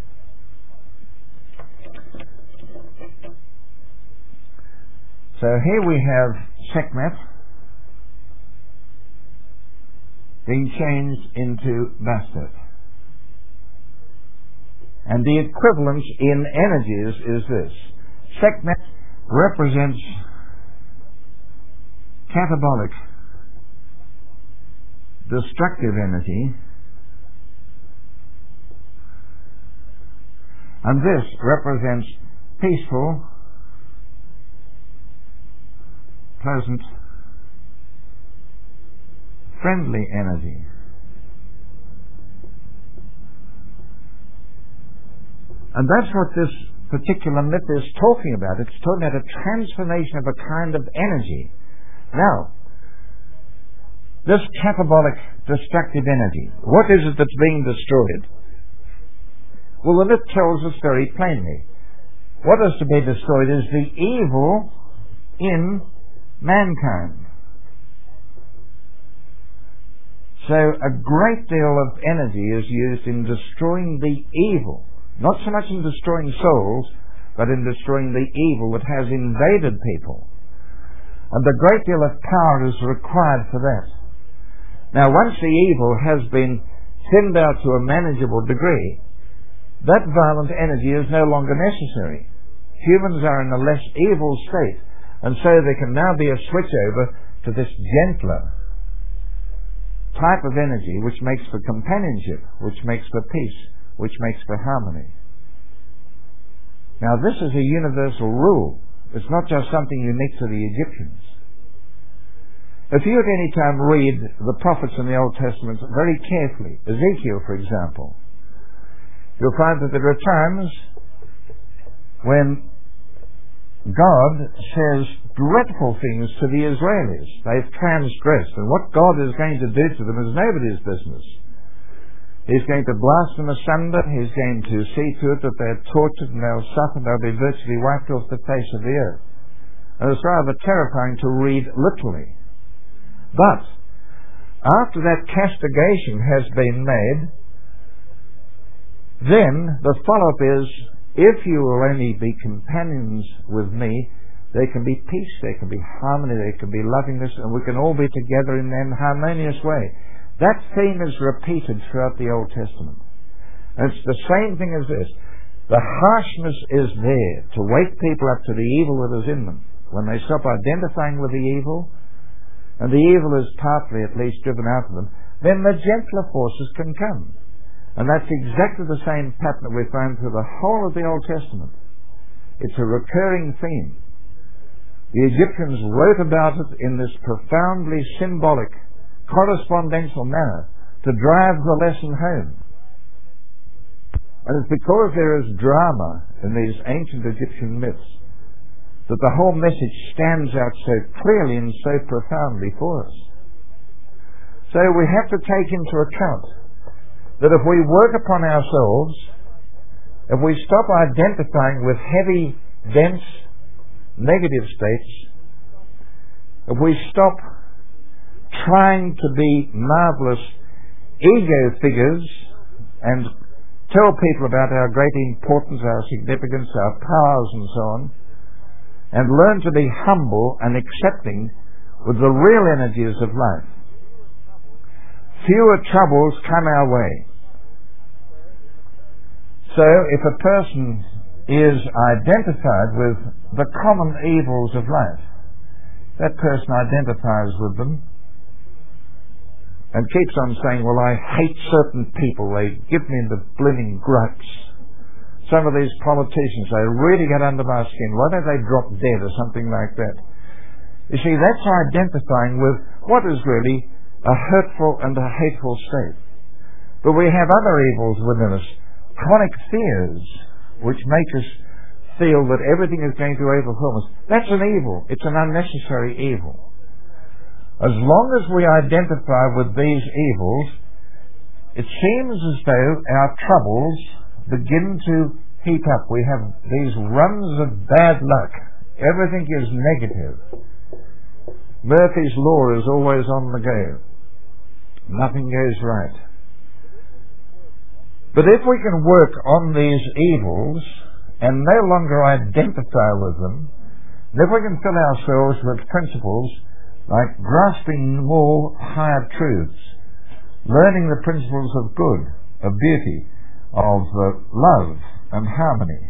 [SPEAKER 1] So here we have Sekhmet being changed into Bastet. And the equivalence in energies is this. Sekhmet represents catabolic, destructive energy, and this represents peaceful, pleasant, friendly energy. And that's what this particular myth is talking about. It's talking about a transformation of a kind of energy. Now, this catabolic, destructive energy, what is it that's being destroyed? Well, the myth tells us very plainly. What is to be destroyed is the evil in mankind. So a great deal of energy is used in destroying the evil. Not so much in destroying souls, but in destroying the evil that has invaded people. And a great deal of power is required for that. Now, once the evil has been thinned out to a manageable degree, that violent energy is no longer necessary. Humans are in a less evil state, and so there can now be a switch over to this gentler type of energy which makes for companionship, which makes for peace, which makes for harmony. Now this is a universal rule. It's not just something unique to the Egyptians. If you at any time read the prophets in the Old Testament very carefully, Ezekiel, for example, you'll find that there are times when God says dreadful things to the Israelis. They've transgressed, and what God is going to do to them is nobody's business. He's going to blast them asunder. He's going to see to it that they're tortured and they'll suffer. They'll be virtually wiped off the face of the earth. And it's rather terrifying to read literally. But after that castigation has been made, then the follow-up is, if you will only be companions with me, there can be peace, there can be harmony, there can be lovingness, and we can all be together in an harmonious way. That theme is repeated throughout the Old Testament. And it's the same thing as this. The harshness is there to wake people up to the evil that is in them. When they stop identifying with the evil, and the evil is partly at least driven out of them, then the gentler forces can come. And that's exactly the same pattern that we find through the whole of the Old Testament. It's a recurring theme. The Egyptians wrote about it in this profoundly symbolic, correspondential manner to drive the lesson home. And it's because there is drama in these ancient Egyptian myths that the whole message stands out so clearly and so profoundly for us. So we have to take into account that if we work upon ourselves, if we stop identifying with heavy, dense, negative states, if we stop trying to be marvelous ego figures and tell people about our great importance, our significance, our powers and so on, and learn to be humble and accepting with the real energies of life, fewer troubles come our way. So if a person is identified with the common evils of life, that person identifies with them and keeps on saying, well, I hate certain people, they give me the blooming gripes. Some of these politicians, they really get under my skin. Why don't they drop dead or something like that? You see, that's identifying with what is really a hurtful and a hateful state. But we have other evils within us, chronic fears, which make us feel that everything is going to overwhelm us. That's an evil. It's an unnecessary evil. As long as we identify with these evils, it seems as though our troubles begin to heap up. We have these runs of bad luck. Everything is negative. Murphy's Law is always on the go. Nothing goes right. But if we can work on these evils and no longer identify with them, and if we can fill ourselves with principles like grasping more higher truths, learning the principles of good, of beauty, of love and harmony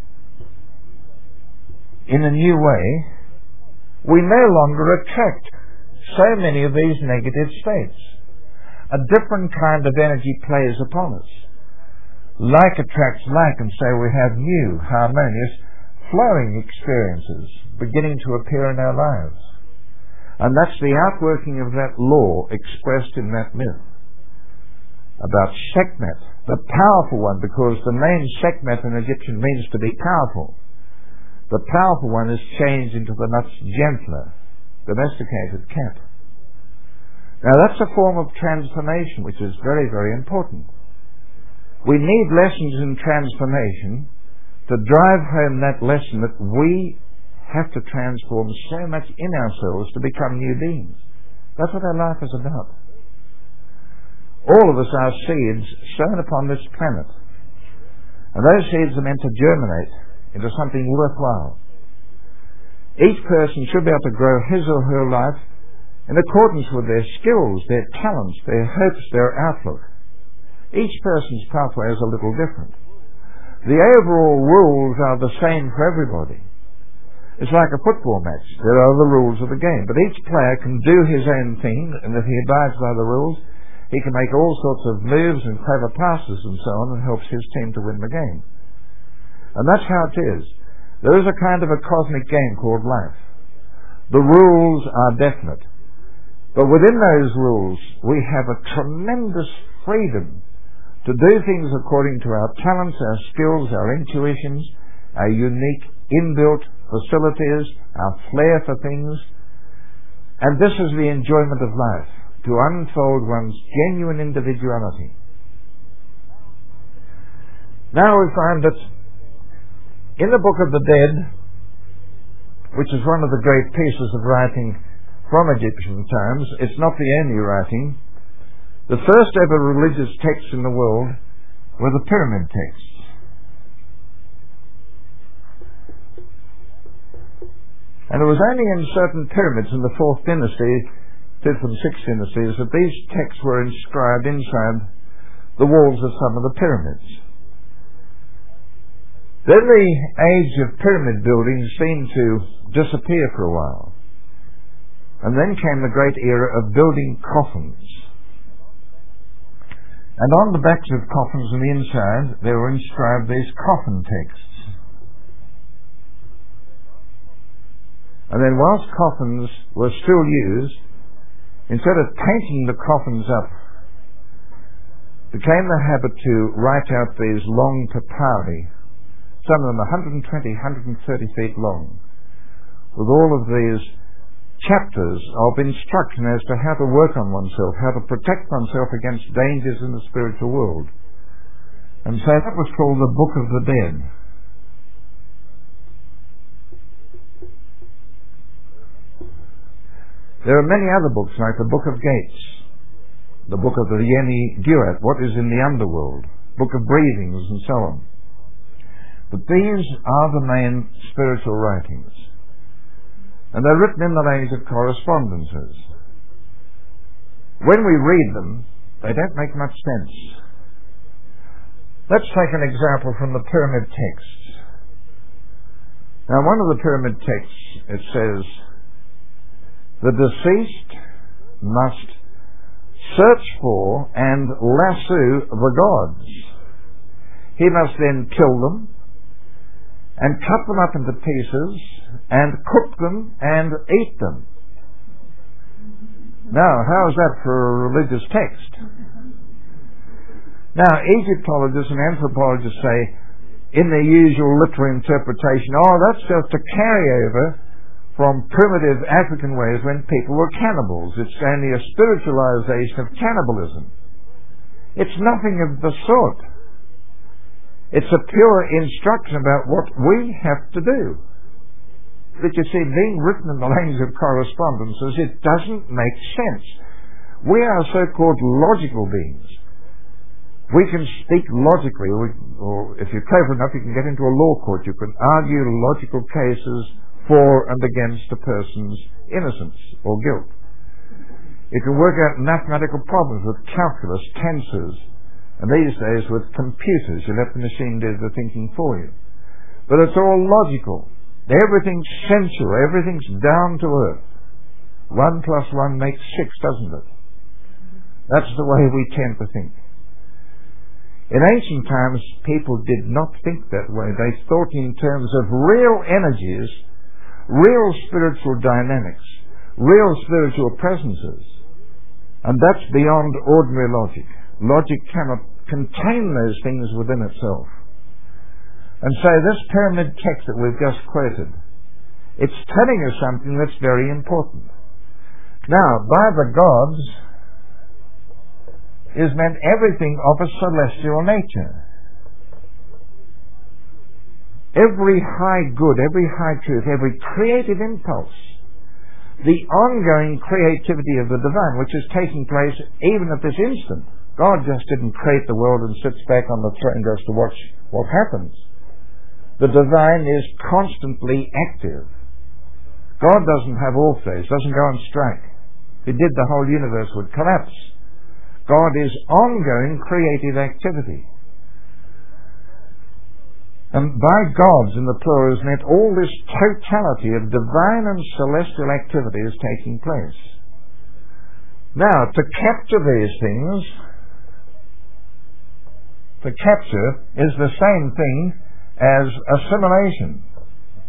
[SPEAKER 1] in a new way, we no longer attract so many of these negative states. A different kind of energy plays upon us. Like attracts like, and so we have new, harmonious, flowing experiences beginning to appear in our lives. And that's the outworking of that law expressed in that myth about Sekhmet, the powerful one, because the name Sekhmet in Egyptian means to be powerful. The powerful one is changed into the much gentler, domesticated cat. Now that's a form of transformation which is very, very important. We need lessons in transformation to drive home that lesson that we have to transform so much in ourselves to become new beings. That's what our life is about. All of us are seeds sown upon this planet. And those seeds are meant to germinate into something worthwhile. Each person should be able to grow his or her life in accordance with their skills, their talents, their hopes, their outlook. Each person's pathway is a little different. The overall rules are the same for everybody. It's like a football match. There are the rules of the game, but each player can do his own thing, and if he abides by the rules, he can make all sorts of moves and clever passes and so on, and helps his team to win the game. And that's how it is. There is a kind of a cosmic game called life. The rules are definite. But within those rules, we have a tremendous freedom to do things according to our talents, our skills, our intuitions, our unique inbuilt facilities, our flair for things. And this is the enjoyment of life, to unfold one's genuine individuality. Now we find that in the Book of the Dead, which is one of the great pieces of writing from Egyptian times, it's not the only writing. The first ever religious texts in the world were the pyramid texts. And it was only in certain pyramids in the 4th dynasty, 5th and 6th dynasties, that these texts were inscribed inside the walls of some of the pyramids. Then the age of pyramid building seemed to disappear for a while. And then came the great era of building coffins. And on the backs of coffins on the inside, there were inscribed these coffin texts. And then whilst coffins were still used, instead of painting the coffins up, became the habit to write out these long papyri, some of them 120, 130 feet long, with all of these chapters of instruction as to how to work on oneself, how to protect oneself against dangers in the spiritual world. And so that was called the Book of the Dead. There are many other books, like the Book of Gates, the Book of the Yeni Duat, what is in the underworld, Book of Breathings, and so on. But these are the main spiritual writings. And they're written in the language of correspondences. When we read them, they don't make much sense. Let's take an example from the pyramid texts. Now, one of the pyramid texts, it says, the deceased must search for and lasso the gods. He must then kill them and cut them up into pieces and cook them and eat them. Now, how is that for a religious text? Now, Egyptologists and anthropologists say, in their usual literal interpretation, that's just a carryover from primitive African ways when people were cannibals. It's only a spiritualization of cannibalism. It's nothing of the sort. It's a pure instruction about what we have to do. But you see, being written in the language of correspondences, it doesn't make sense. We are so-called logical beings. We can speak logically, or if you're clever enough, you can get into a law court. You can argue logical cases for and against a person's innocence or guilt. You can work out mathematical problems with calculus, tensors, and these days with computers. You let the machine do the thinking for you. But it's all logical. Everything's sensual. Everything's down to earth. 1 plus 1 makes 6, doesn't it? That's the way we tend to think. In ancient times, people did not think that way. They thought in terms of real energies, real spiritual dynamics, real spiritual presences. And that's beyond ordinary logic. Logic cannot contain those things within itself. And so this pyramid text that we've just quoted, it's telling us something that's very important. Now, by the gods is meant everything of a celestial nature. Every high good, every high truth, every creative impulse, the ongoing creativity of the divine, which is taking place even at this instant. God just didn't create the world and sits back on the throne just to watch what happens. The divine is constantly active. God doesn't have off days, doesn't go on strike. If he did, the whole universe would collapse. God is ongoing creative activity. And by gods in the plural is meant all this totality of divine and celestial activity is taking place. Now, to capture these things, to capture is the same thing as assimilation.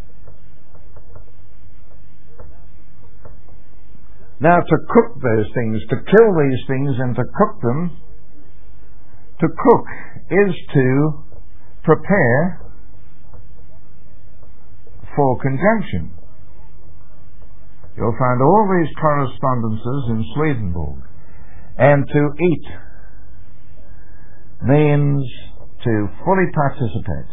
[SPEAKER 1] Now, to cook those things, to kill these things and to cook them, to cook is to prepare for conjunction. You'll find all these correspondences in Swedenborg. And to eat means to fully participate.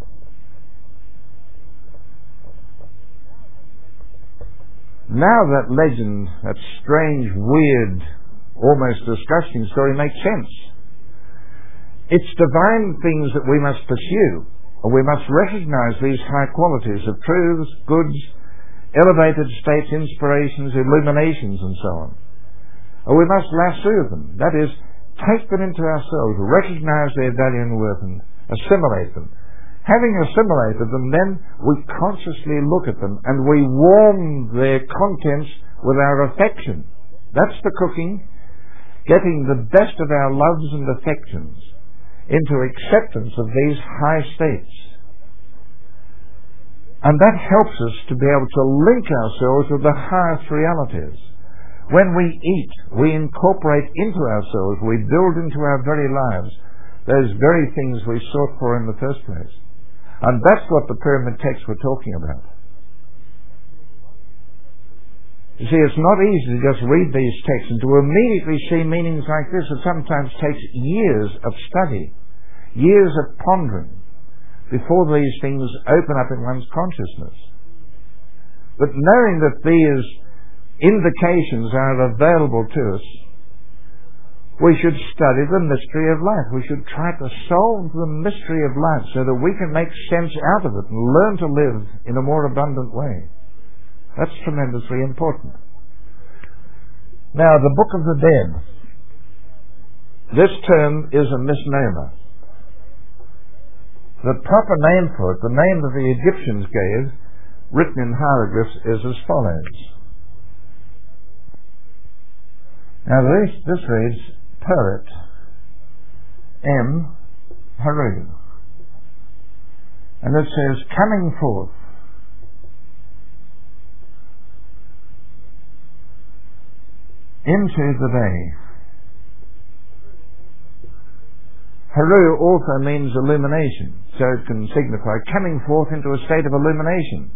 [SPEAKER 1] Now that legend, that strange, weird, almost disgusting story makes sense. It's divine things that we must pursue, and we must recognize these high qualities of truths, goods, elevated states, inspirations, illuminations, and so on. And we must lasso them, that is, take them into ourselves, recognize their value and worth, and assimilate them. Having assimilated them, then we consciously look at them and we warm their contents with our affection. That's the cooking, getting the best of our loves and affections into acceptance of these high states. And that helps us to be able to link ourselves with the highest realities. When we eat, we incorporate into ourselves, we build into our very lives those very things we sought for in the first place. And that's what the pyramid texts were talking about. You see, it's not easy to just read these texts and to immediately see meanings like this. It sometimes takes years of study, years of pondering, before these things open up in one's consciousness. But knowing that these indications are available to us, we should study the mystery of life. We should try to solve the mystery of life so that we can make sense out of it and learn to live in a more abundant way. That's tremendously important. Now, the Book of the Dead. This term is a misnomer. The proper name for it, the name that the Egyptians gave, written in hieroglyphs, is as follows. Now, this reads, Peret M. Haru. And it says, coming forth. Into the day. Haru also means illumination, so it can signify coming forth into a state of illumination.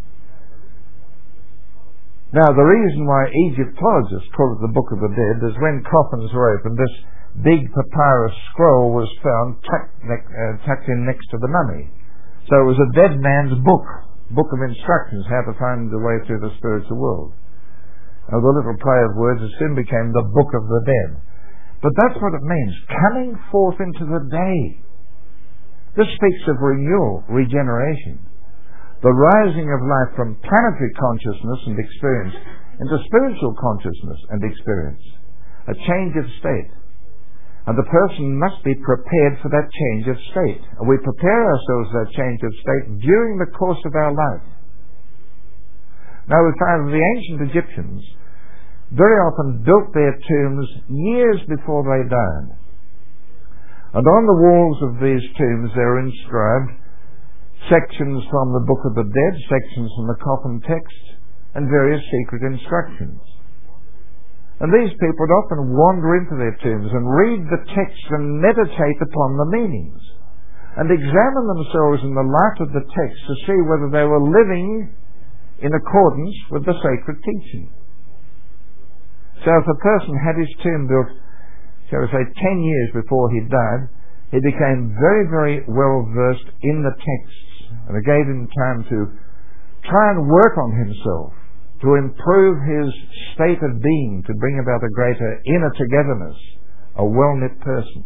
[SPEAKER 1] Now, the reason why Egyptologists call it the Book of the Dead is when coffins were opened, this big papyrus scroll was found tucked in next to the mummy. So it was a dead man's book of instructions, how to find the way through the spiritual world. Now, the little play of words, it soon became the Book of the Dead. But that's what it means, coming forth into the day. This speaks of renewal, regeneration. The rising of life from planetary consciousness and experience into spiritual consciousness and experience. A change of state. And the person must be prepared for that change of state. And we prepare ourselves for that change of state during the course of our life. Now, we find the ancient Egyptians very often built their tombs years before they died. And on the walls of these tombs there are inscribed sections from the Book of the Dead, sections from the coffin text, and various secret instructions. And these people would often wander into their tombs and read the text and meditate upon the meanings and examine themselves in the light of the text to see whether they were living in accordance with the sacred teaching. So if a person had his tomb built, shall we say, 10 years before he died, he became very, very well versed in the texts, and it gave him time to try and work on himself, to improve his state of being, to bring about a greater inner togetherness, a well-knit person.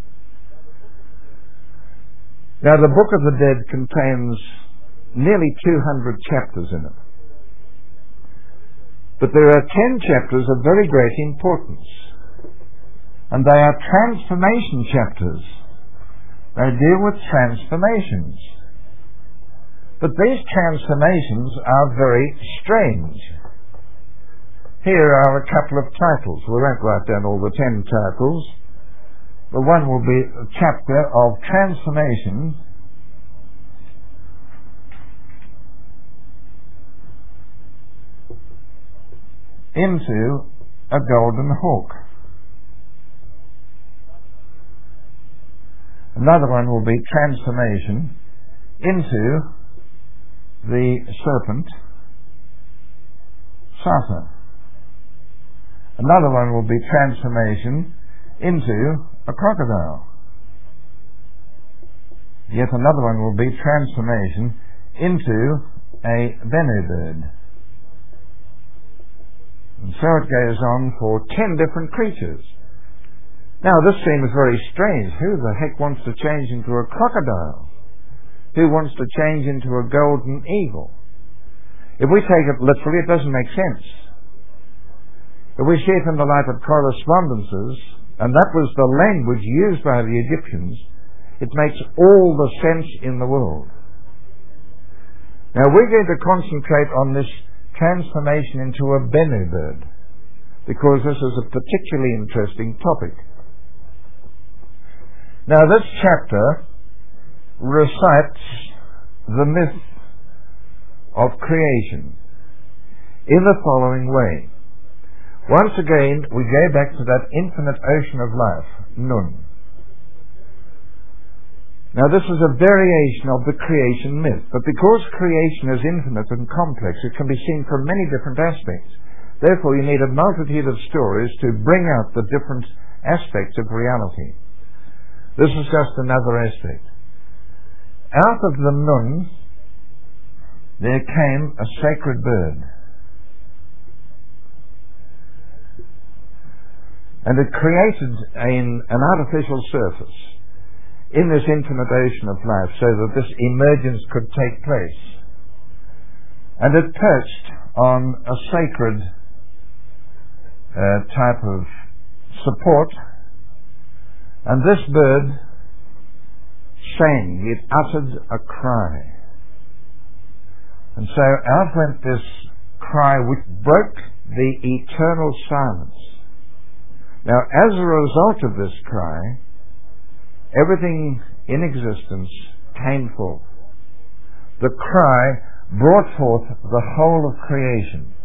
[SPEAKER 1] Now, the Book of the Dead contains nearly 200 chapters in it. But there are 10 chapters of very great importance. And they are transformation chapters. They deal with transformations. But these transformations are very strange. Here are a couple of titles. We won't write down all the 10 titles. But one will be a chapter of transformation into a golden hawk. Another one will be transformation into the serpent, Satan. Another one will be transformation into a crocodile. Yet another one will be transformation into a Bennu bird. And so it goes on for 10 different creatures. Now this seems very strange. Who the heck wants to change into a crocodile? Who wants to change into a golden eagle? If we take it literally, it doesn't make sense. If we see it in the light of correspondences, and that was the language used by the Egyptians, it makes all the sense in the world. Now we're going to concentrate on this transformation into a Bennu bird, because this is a particularly interesting topic. Now this chapter recites the myth of creation in the following way. Once again, we go back to that infinite ocean of life, Nun. Now this is a variation of the creation myth, but because creation is infinite and complex, it can be seen from many different aspects. Therefore you need a multitude of stories to bring out the different aspects of reality. This is just another aspect. Out of the Nun there came a sacred bird, and it created an artificial surface in this infinite ocean of life so that this emergence could take place. And it perched on a sacred type of support, and this bird sang, it uttered a cry. And so out went this cry which broke the eternal silence. Now as a result of this cry, everything in existence came forth. The cry brought forth the whole of creation.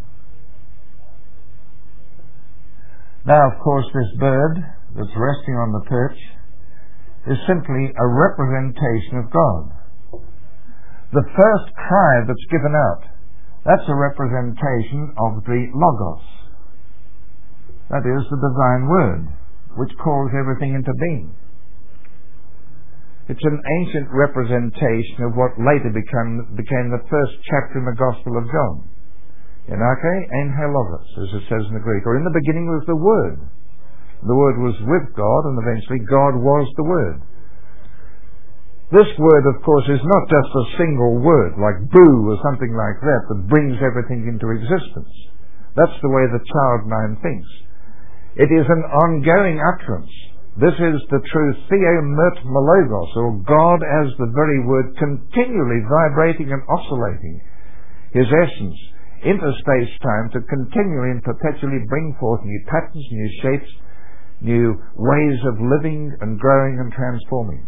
[SPEAKER 1] Now, of course, this bird that's resting on the perch is simply a representation of God. The first cry that's given out, that's a representation of the Logos. That is the divine word, which calls everything into being. It's an ancient representation of what later became the first chapter in the Gospel of John. Enarche ein Logos, as it says in the Greek. Or in the beginning was the Word. The Word was with God, and eventually God was the Word. This word, of course, is not just a single word, like boo or something like that brings everything into existence. That's the way the child mind thinks. It is an ongoing utterance. This is the true theomorphologos, or God as the very word, continually vibrating and oscillating his essence into space-time to continually and perpetually bring forth new patterns, new shapes, new ways of living and growing and transforming.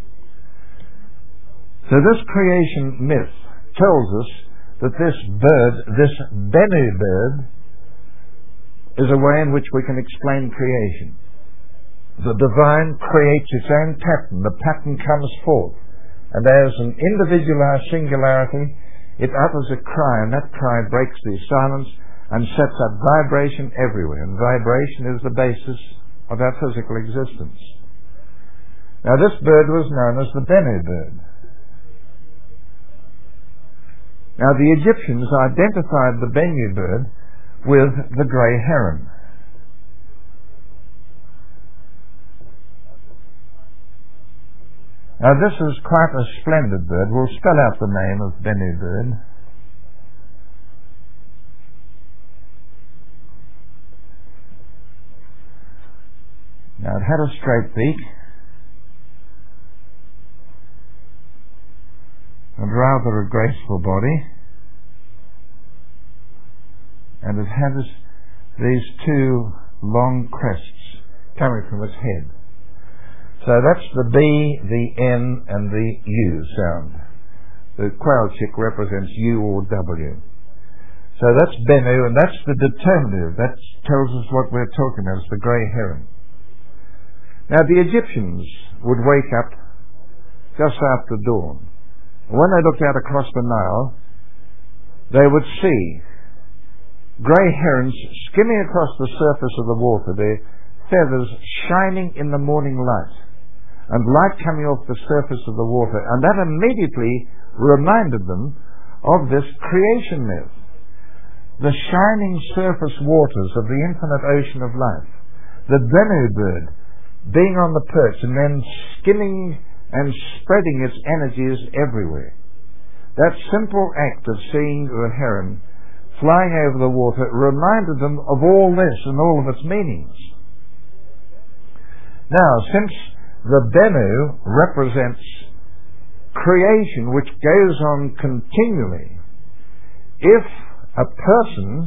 [SPEAKER 1] So this creation myth tells us that this bird, this Bennu bird, is a way in which we can explain creation. The divine creates its own pattern. The pattern comes forth, and as an individualized singularity, it utters a cry, and that cry breaks the silence and sets up vibration everywhere. And vibration is the basis of our physical existence. Now this bird was known as the Bennu bird. Now the Egyptians identified the Bennu bird with the grey heron. Now this is quite a splendid bird. We'll spell out the name of Bennu bird. Now it had a straight beak and rather a graceful body, and it had these two long crests coming from its head. So that's the B, the N, and the U sound. The quail chick represents U or W. So that's Bennu, and that's the determinative. That tells us what we're talking about. It's the grey heron. Now the Egyptians would wake up just after dawn. When they looked out across the Nile, they would see grey herons skimming across the surface of the water, their feathers shining in the morning light, and light coming off the surface of the water. And that immediately reminded them of this creation myth. The shining surface waters of the infinite ocean of life. The Bennu bird being on the perch and then skimming and spreading its energies everywhere. That simple act of seeing the heron flying over the water reminded them of all this and all of its meanings. Now, since the Bennu represents creation which goes on continually, if a person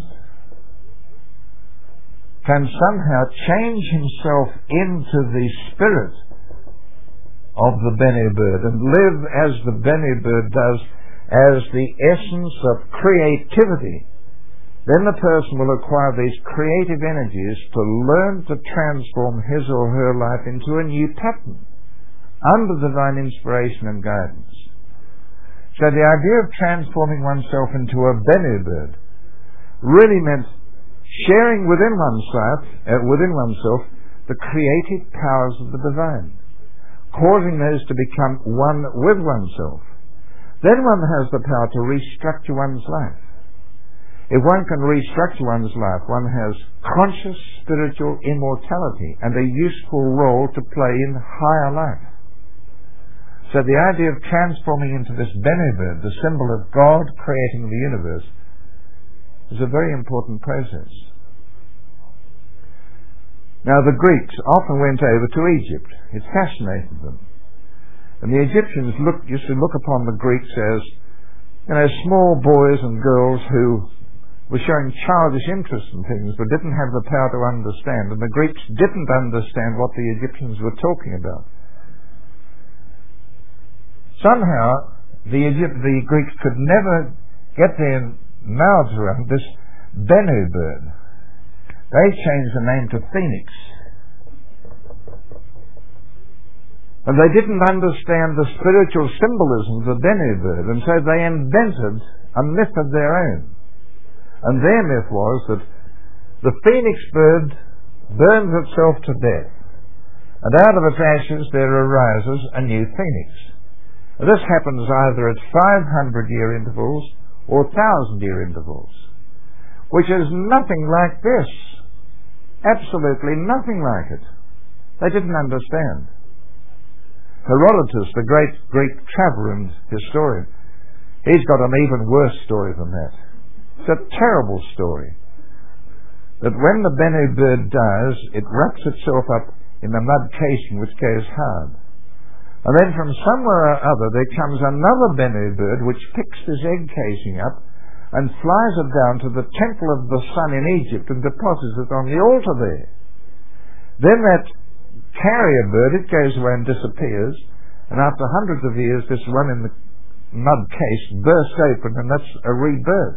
[SPEAKER 1] can somehow change himself into the spirit of the Bennu bird and live as the Bennu bird does, as the essence of creativity, then the person will acquire these creative energies to learn to transform his or her life into a new pattern under divine inspiration and guidance. So the idea of transforming oneself into a Bennu bird really meant sharing within oneself the creative powers of the divine, causing those to become one with oneself. Then one has the power to restructure one's life. If one can restructure one's life, one has conscious spiritual immortality and a useful role to play in higher life. So the idea of transforming into this Bennu bird, the symbol of God creating the universe, is a very important process. Now the Greeks often went over to Egypt. It fascinated them. And the Egyptians used to look upon the Greeks as, small boys and girls who were showing childish interest in things but didn't have the power to understand. And the Greeks didn't understand what the Egyptians were talking about. Somehow, the Greeks could never get their mouths around this Bennu bird. They changed the name to Phoenix. And they didn't understand the spiritual symbolism of the Bennu bird, and so they invented a myth of their own. And their myth was that the phoenix bird burns itself to death, and out of its ashes there arises a new phoenix. And this happens either at 500-year intervals or 1,000-year intervals, which is nothing like this. Absolutely nothing like it. They didn't understand. Herodotus, the great Greek traveller and historian, he's got an even worse story than that. It's a terrible story. That when the Bennu bird dies, it wraps itself up in a mud casing which goes hard. And then from somewhere or other there comes another Bennu bird which picks this egg casing up and flies it down to the temple of the sun in Egypt and deposits it on the altar there. Then that carrier bird, it goes away and disappears, and after hundreds of years this one in the mud case bursts open, and that's a rebirth.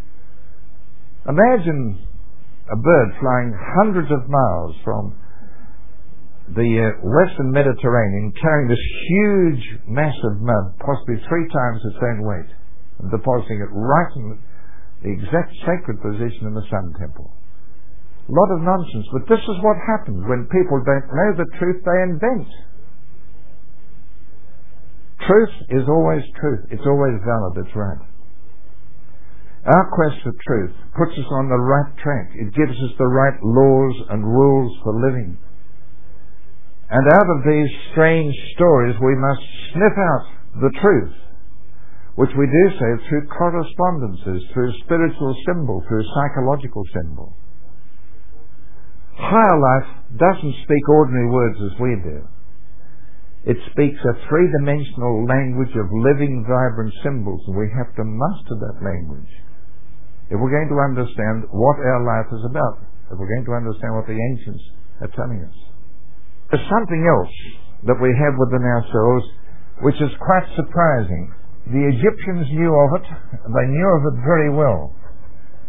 [SPEAKER 1] Imagine a bird flying hundreds of miles from the western Mediterranean carrying this huge mass of mud, possibly 3 times its own weight, and depositing it right in the exact sacred position in the Sun Temple. A lot of nonsense, but this is what happens when people don't know the truth, they invent. Truth is always truth. It's always valid. It's right. Our quest for truth puts us on the right track. It gives us the right laws and rules for living. And out of these strange stories we must sniff out the truth, which we do so through correspondences, through spiritual symbol, through psychological symbol. Higher life doesn't speak ordinary words as we do. It speaks a 3-dimensional language of living, vibrant symbols, and we have to master that language if we're going to understand what our life is about, if we're going to understand what the ancients are telling us. There's something else that we have within ourselves which is quite surprising. The Egyptians knew of it, and they knew of it very well.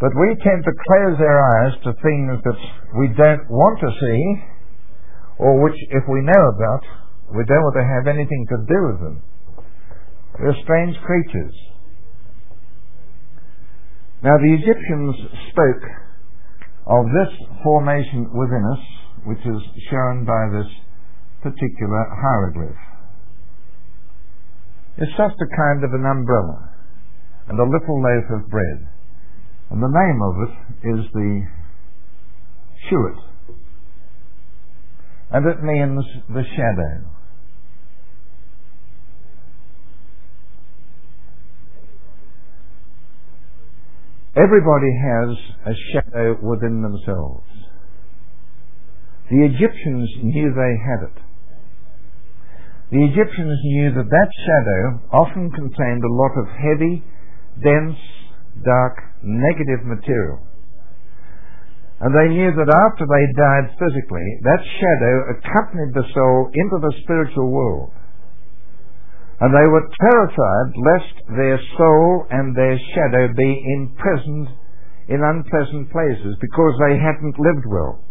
[SPEAKER 1] But we tend to close our eyes to things that we don't want to see, or which, if we know about, we don't want to have anything to do with them. They're strange creatures. Now the Egyptians spoke of this formation within us, which is shown by this particular hieroglyph. It's just a kind of an umbrella and a little loaf of bread. And the name of it is the Shuat. And it means the shadow. Everybody has a shadow within themselves. The Egyptians knew they had it. The Egyptians knew that that shadow often contained a lot of heavy, dense, dark, negative material. And they knew that after they died physically, that shadow accompanied the soul into the spiritual world. And they were terrified lest their soul and their shadow be imprisoned in unpleasant places because they hadn't lived well.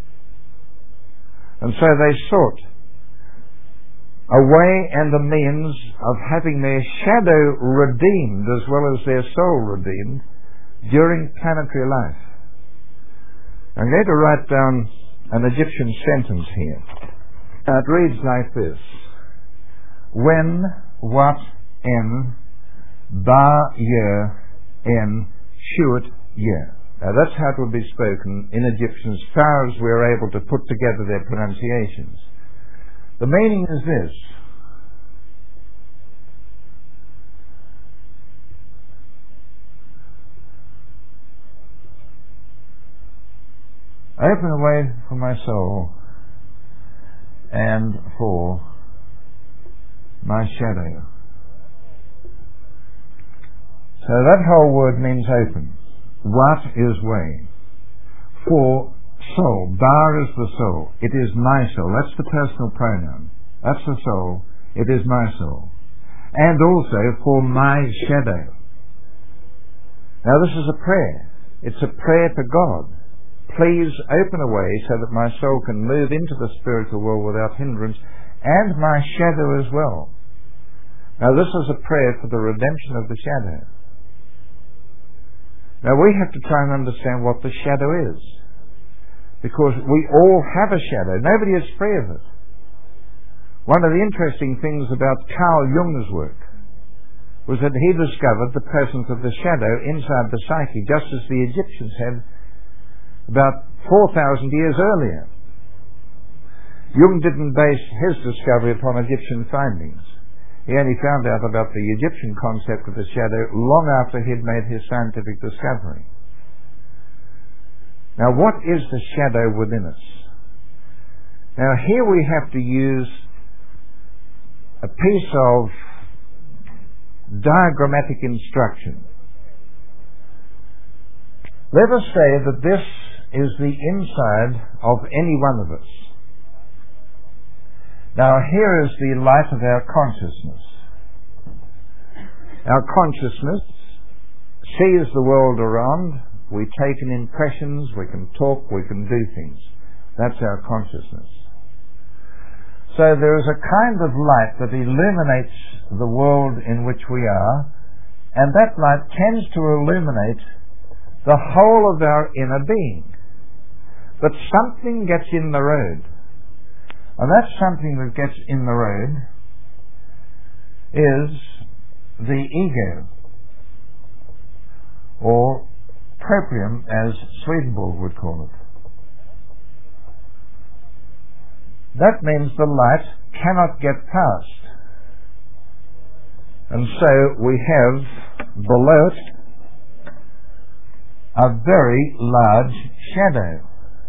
[SPEAKER 1] And so they sought a way and a means of having their shadow redeemed as well as their soul redeemed during planetary life. I'm going to write down an Egyptian sentence here. It reads like this: When, wat, en, ba, ye, en, shuat, ye. Now that's how it would be spoken in Egyptian as far as we're able to put together their pronunciations. The meaning is this: open a way for my soul and for my shadow. So that whole word means open. Wat is way. For soul. Bar is the soul. It is my soul. That's the personal pronoun. That's the soul. It is my soul. And also for my shadow. Now this is a prayer. It's a prayer to God. Please open a way so that my soul can move into the spiritual world without hindrance, and my shadow as well. Now this is a prayer for the redemption of the shadow. Now we have to try and understand what the shadow is, because we all have a shadow. Nobody is free of it. One of the interesting things about Carl Jung's work was that he discovered the presence of the shadow inside the psyche, just as the Egyptians had about 4,000 years earlier. Jung didn't base his discovery upon Egyptian findings. He only found out about the Egyptian concept of the shadow long after he had made his scientific discovery. Now, what is the shadow within us? Now, here we have to use a piece of diagrammatic instruction. Let us say that this is the inside of any one of us. Now here is the light of our consciousness. Our consciousness sees the world around. We take in impressions, we can talk, we can do things. That's our consciousness. So there is a kind of light that illuminates the world in which we are, and that light tends to illuminate the whole of our inner being. But something gets in the road. And that something that gets in the road is the ego, or proprium, as Swedenborg would call it. That means the light cannot get past. And so we have below it a very large shadow.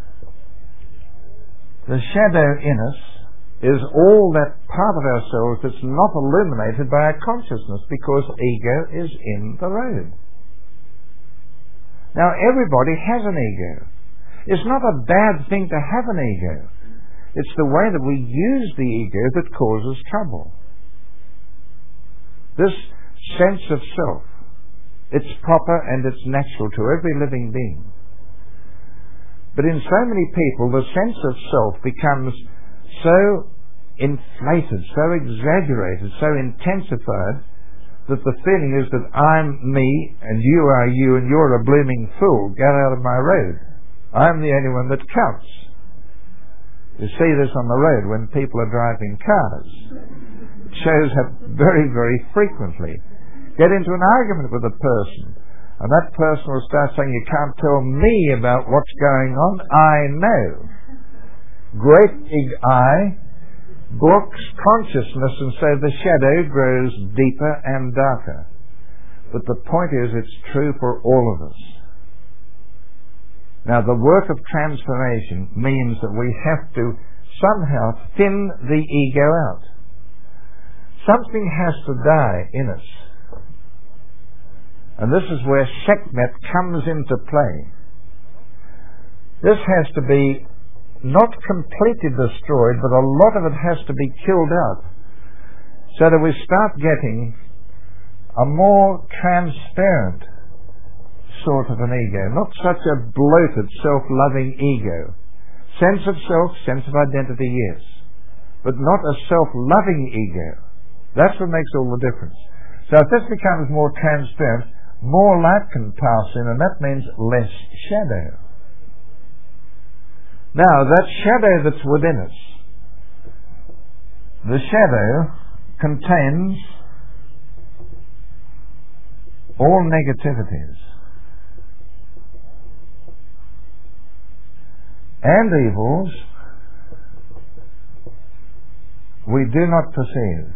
[SPEAKER 1] The shadow in us is all that part of ourselves that's not illuminated by our consciousness, because ego is in the road. Now everybody has an ego. It's not a bad thing to have an ego. It's the way that we use the ego that causes trouble. This sense of self It's proper and it's natural to every living being. But in so many people, the sense of self becomes so inflated, so exaggerated, so intensified, that the feeling is that I'm me and you are you and you're a blooming fool. Get out of my road. I'm the only one that counts. You see this on the road when people are driving cars. It shows up very, very frequently. Get into an argument with a person, and that person will start saying, you can't tell me about what's going on. I know. Great big I blocks consciousness, and so the shadow grows deeper and darker. But the point is, it's true for all of us. Now, the work of transformation means that we have to somehow thin the ego out. Something has to die in us. And this is where Sekhmet comes into play. This has to be not completely destroyed, but a lot of it has to be killed out, so that we start getting a more transparent sort of an ego, not such a bloated, self-loving ego. Sense of self, sense of identity, yes, but not a self-loving ego. That's what makes all the difference. So if this becomes more transparent, more light can pass in, and that means less shadow. Now, that shadow that's within us, the shadow contains all negativities and evils we do not perceive.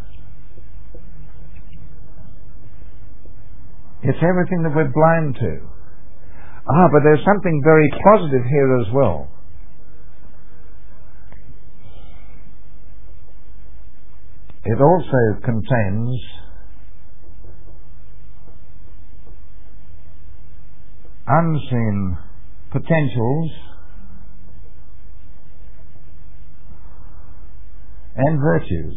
[SPEAKER 1] It's everything that we're blind to. But there's something very positive here as well. It also contains unseen potentials and virtues.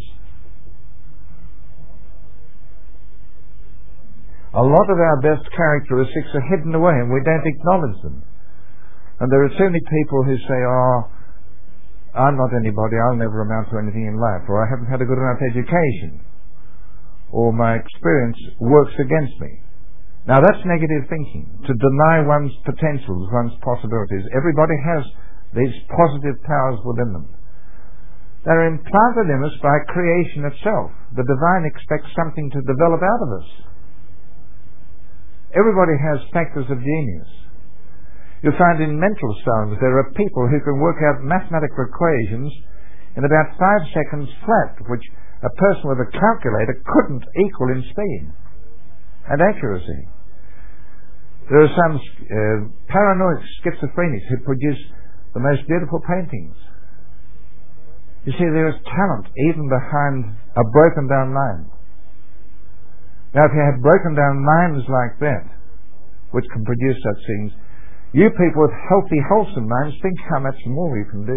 [SPEAKER 1] A lot of our best characteristics are hidden away and we don't acknowledge them. And there are certainly people who say, I'm not anybody, I'll never amount to anything in life, or I haven't had a good enough education, or my experience works against me. Now that's negative thinking, to deny one's potentials, one's possibilities. Everybody has these positive powers within them. They're implanted in us by creation itself. The divine expects something to develop out of us. Everybody has factors of genius. You'll find in mental science there are people who can work out mathematical equations in about 5 seconds flat, which a person with a calculator couldn't equal in speed and accuracy. There are some paranoid schizophrenics who produce the most beautiful paintings. You see, there is talent even behind a broken down mind. Now, if you have broken down minds like that, which can produce such things, you people with healthy, wholesome minds, think how much more you can do.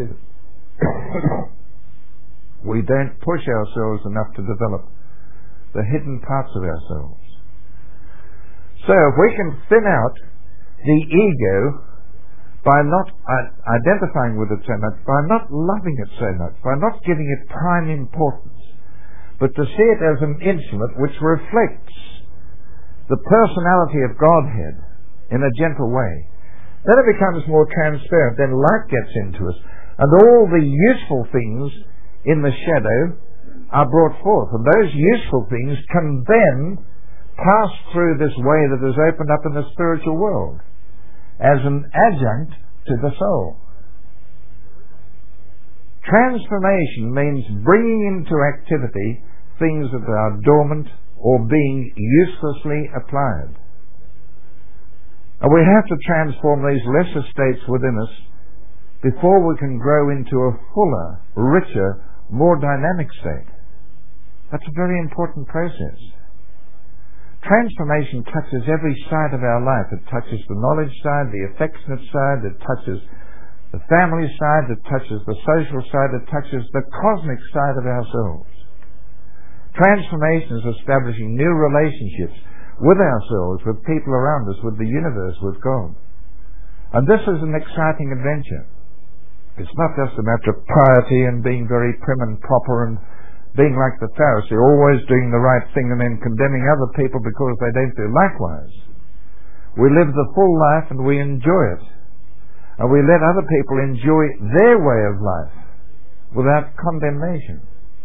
[SPEAKER 1] We don't push ourselves enough to develop the hidden parts of ourselves. So if we can thin out the ego by not identifying with it so much, by not loving it so much, by not giving it prime importance, but to see it as an instrument which reflects the personality of Godhead in a gentle way, then it becomes more transparent. Then light gets into us, and all the useful things in the shadow are brought forth, and those useful things can then pass through this way that is opened up in the spiritual world as an adjunct to the soul. Transformation means bringing into activity things that are dormant or being uselessly applied. And we have to transform these lesser states within us before we can grow into a fuller, richer, more dynamic state. That's a very important process. Transformation touches every side of our life. It touches the knowledge side, the affectionate side, it touches the family side, it touches the social side, it touches the cosmic side of ourselves. Transformation is establishing new relationships with ourselves, with people around us, with the universe, with God. And this is an exciting adventure. It's not just a matter of piety and being very prim and proper and being like the Pharisee, always doing the right thing and then condemning other people because they don't do likewise. We live the full life and we enjoy it. And we let other people enjoy their way of life without condemnation.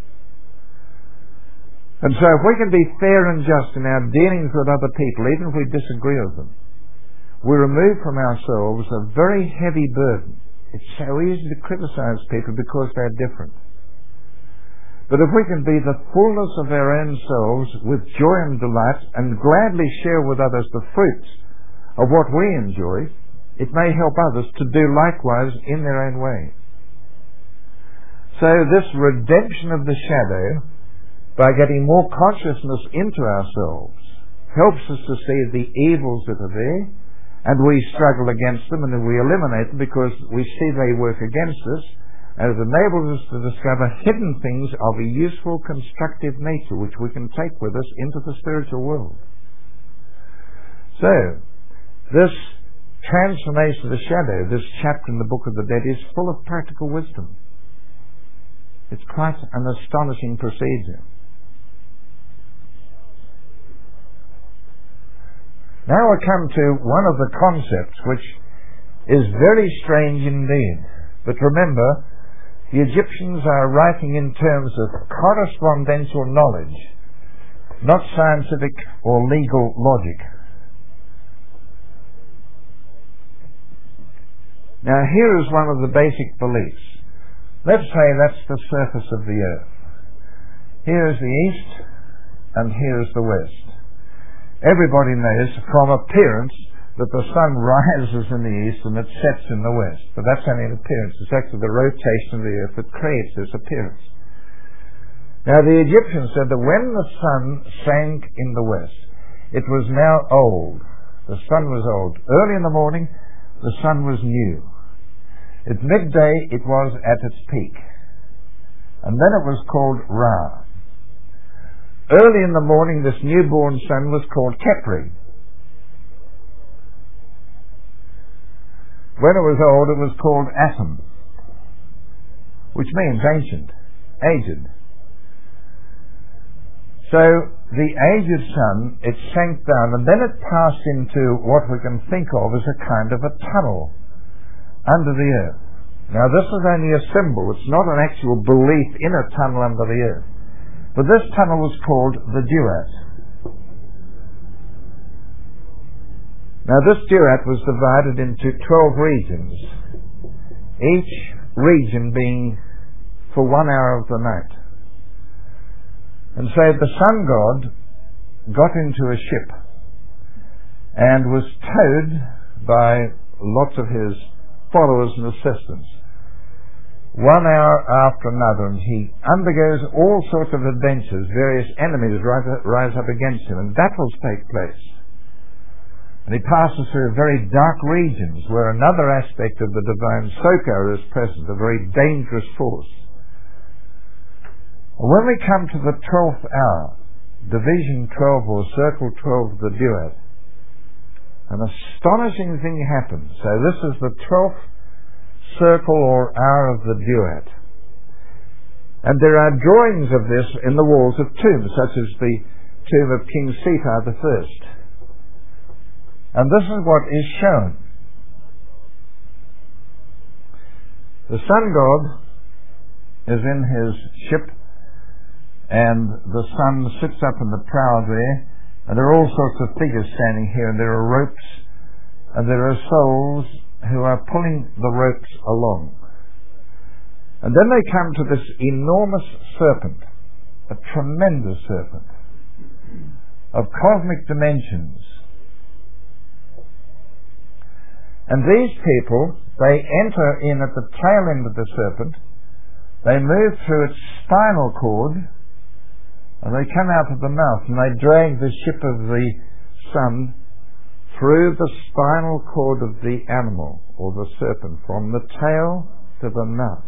[SPEAKER 1] And so if we can be fair and just in our dealings with other people, even if we disagree with them, we remove from ourselves a very heavy burden. It's so easy to criticize people because they're different. But if we can be the fullness of our own selves with joy and delight and gladly share with others the fruits of what we enjoy, it may help others to do likewise in their own way. So this redemption of the shadow, by getting more consciousness into ourselves, helps us to see the evils that are there, and we struggle against them and we eliminate them because we see they work against us, and it enables us to discover hidden things of a useful, constructive nature which we can take with us into the spiritual world. So, this transformation of the shadow, this chapter in the Book of the Dead, is full of practical wisdom. It's quite an astonishing procedure. Now I come to one of the concepts which is very strange indeed. But remember, the Egyptians are writing in terms of correspondential knowledge, not scientific or legal logic. Now here is one of the basic beliefs. Let's say that's the surface of the earth. Here is the east and here is the west. Everybody knows from appearance that the sun rises in the east and it sets in the west. But that's only an appearance. It's actually the rotation of the earth that creates this appearance. Now the Egyptians said that when the sun sank in the west, it was now old. The sun was old. Early in the morning, the sun was new. At midday, it was at its peak. And then it was called Ra. Early in the morning, this newborn sun was called Khepri. When it was old, it was called Atum, which means ancient, aged. So the aged sun, it sank down, and then it passed into what we can think of as a kind of a tunnel under the earth. Now this is only a symbol. It's not an actual belief in a tunnel under the earth. But this tunnel was called the Duat. Now this Duat was divided into 12 regions, each region being for 1 hour of the night. And so the sun god got into a ship and was towed by lots of his followers and assistants, 1 hour after another, and he undergoes all sorts of adventures. Various enemies rise up against him, and battles take place. And he passes through very dark regions where another aspect of the divine Sokar is present, a very dangerous force. And when we come to the 12th hour, division 12 or circle 12 of the Duat, an astonishing thing happens. So this is the 12th circle or hour of the Duat. And there are drawings of this in the walls of tombs, such as the tomb of King Seta I. And this is what is shown. The sun god is in his ship, and the sun sits up in the prow there, and there are all sorts of figures standing here, and there are ropes, and there are souls who are pulling the ropes along. And then they come to this enormous serpent, a tremendous serpent of cosmic dimensions. And these people, they enter in at the tail end of the serpent, they move through its spinal cord, and they come out of the mouth, and they drag the ship of the sun through the spinal cord of the animal, or the serpent, from the tail to the mouth.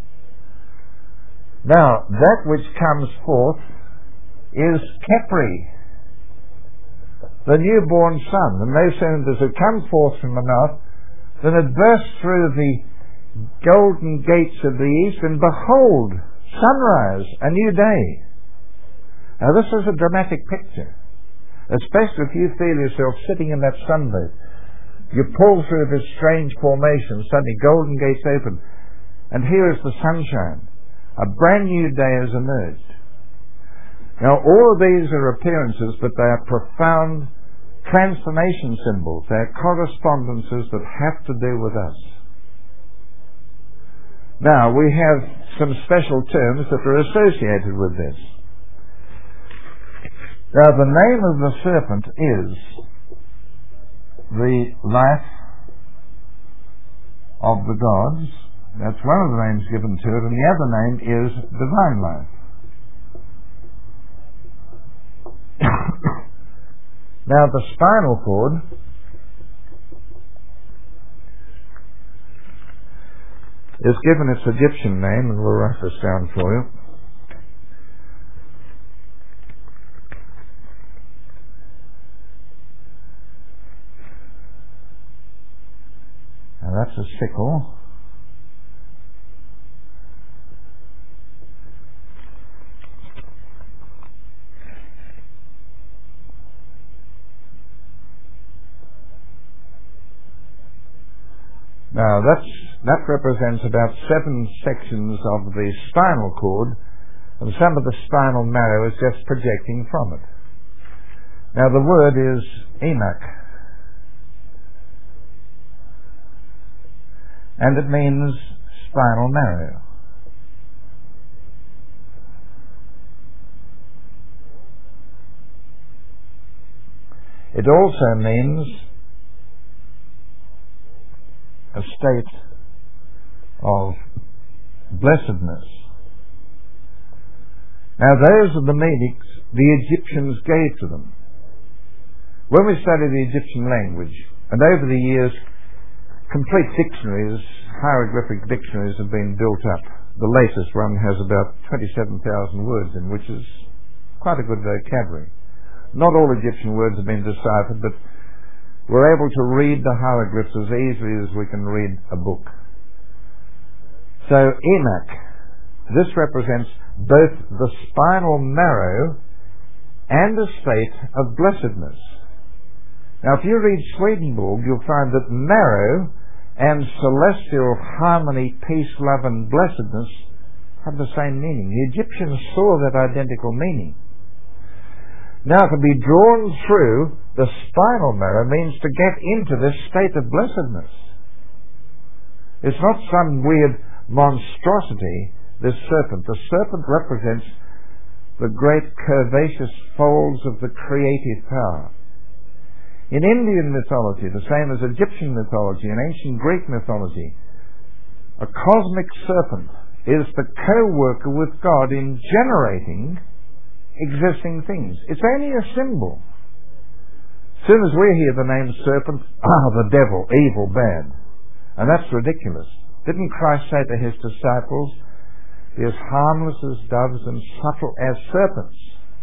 [SPEAKER 1] Now, that which comes forth is Khepri. the newborn son. And no sooner does it come forth from the mouth than it bursts through the golden gates of the east, and behold, sunrise, a new day. Now this is a dramatic picture, especially if you feel yourself sitting in that sunbed. You pull through this strange formation, suddenly golden gates open, and here is the sunshine. A brand new day has emerged. Now all of these are appearances, but they are profound transformation symbols. They are correspondences that have to do with us. Now we have some special terms that are associated with this. Now the name of the serpent is the life of the gods. That's one of the names given to it, and the other name is divine life. Now the spinal cord is given its Egyptian name, and we'll write this down for you. Now that's a sickle. Now that represents about 7 sections of the spinal cord, and some of the spinal marrow is just projecting from it. Now the word is Enoch, and it means spinal marrow. It also means a state of blessedness. Now those are the meanings the Egyptians gave to them. When we study the Egyptian language, and over the years complete dictionaries, hieroglyphic dictionaries have been built up. The latest one has about 27,000 words in, which is quite a good vocabulary. Not all Egyptian words have been deciphered, but we're able to read the hieroglyphs as easily as we can read a book. So Enoch, this represents both the spinal marrow and a state of blessedness. Now if you read Swedenborg, you'll find that marrow and celestial harmony, peace, love and blessedness have the same meaning. The Egyptians saw that identical meaning. Now to be drawn through the spinal marrow means to get into this state of blessedness. It's not some weird monstrosity, this serpent. The serpent represents the great curvaceous folds of the creative power. In Indian mythology, the same as Egyptian mythology and ancient Greek mythology, a cosmic serpent is the co-worker with God in generating existing things. It's only a symbol. As soon as we hear the name serpent, the devil, evil, bad. And that's ridiculous. Didn't Christ say to his disciples, be as harmless as doves and subtle as serpents?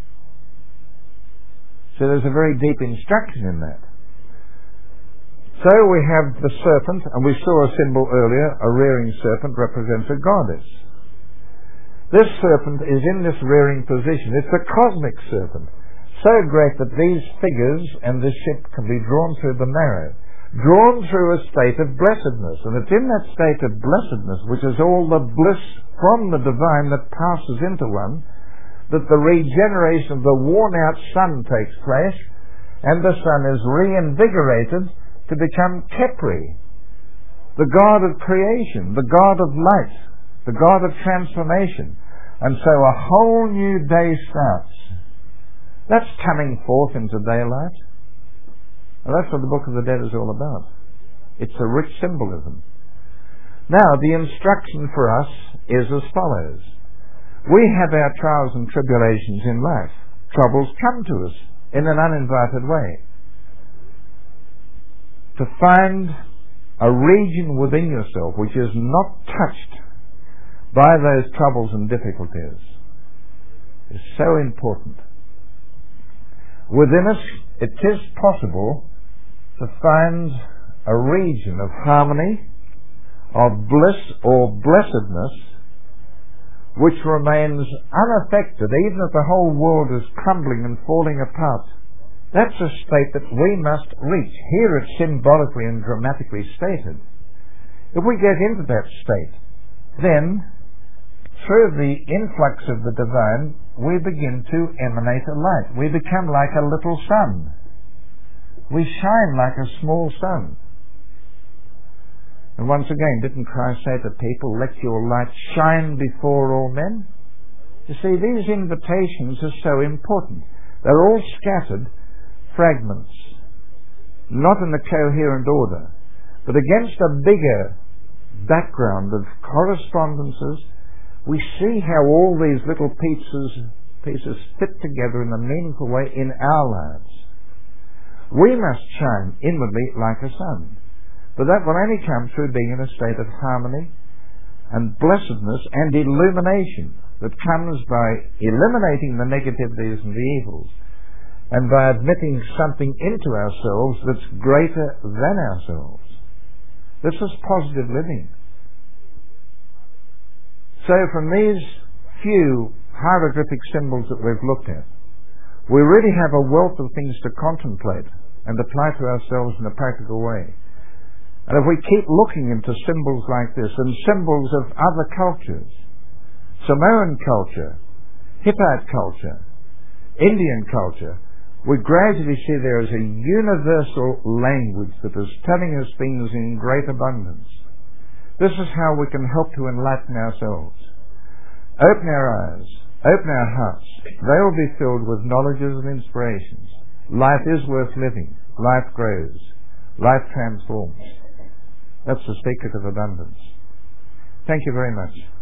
[SPEAKER 1] So there's a very deep instruction in that. So we have the serpent, and we saw a symbol earlier, a rearing serpent represents a goddess. This serpent is in this rearing position. It's a cosmic serpent, so great that these figures and this ship can be drawn through the marrow, drawn through a state of blessedness. And it's in that state of blessedness, which is all the bliss from the divine that passes into one, that the regeneration of the worn-out sun takes place, and the sun is reinvigorated to become Khepri, the God of creation, the God of light, the God of transformation. And so a whole new day starts. That's coming forth into daylight. And that's what the Book of the Dead is all about. It's a rich symbolism. Now, the instruction for us is as follows. We have our trials and tribulations in life. Troubles come to us in an uninvited way. To find a region within yourself which is not touched by those troubles and difficulties is so important. Within us, it is possible to find a region of harmony, of bliss or blessedness, which remains unaffected even if the whole world is crumbling and falling apart. That's a state that we must reach. Here it's symbolically and dramatically stated. If we get into that state, then through the influx of the divine, we begin to emanate a light. We become like a little sun. We shine like a small sun. And once again, didn't Christ say to people, let your light shine before all men? You see, these invitations are so important. They're all scattered fragments, not in a coherent order, but against a bigger background of correspondences, we see how all these little pieces fit together in a meaningful way in our lives. We must shine inwardly like a sun, but that will only come through being in a state of harmony and blessedness and illumination that comes by eliminating the negativities and the evils, and by admitting something into ourselves that's greater than ourselves. This is positive living. So from these few hieroglyphic symbols that we've looked at, we really have a wealth of things to contemplate and apply to ourselves in a practical way. And if we keep looking into symbols like this and symbols of other cultures, Samoan culture, Hittite culture, Indian culture, we gradually see there is a universal language that is telling us things in great abundance. This is how we can help to enlighten ourselves. Open our eyes, open our hearts. They will be filled with knowledges and inspirations. Life is worth living. Life grows. Life transforms. That's the secret of abundance. Thank you very much.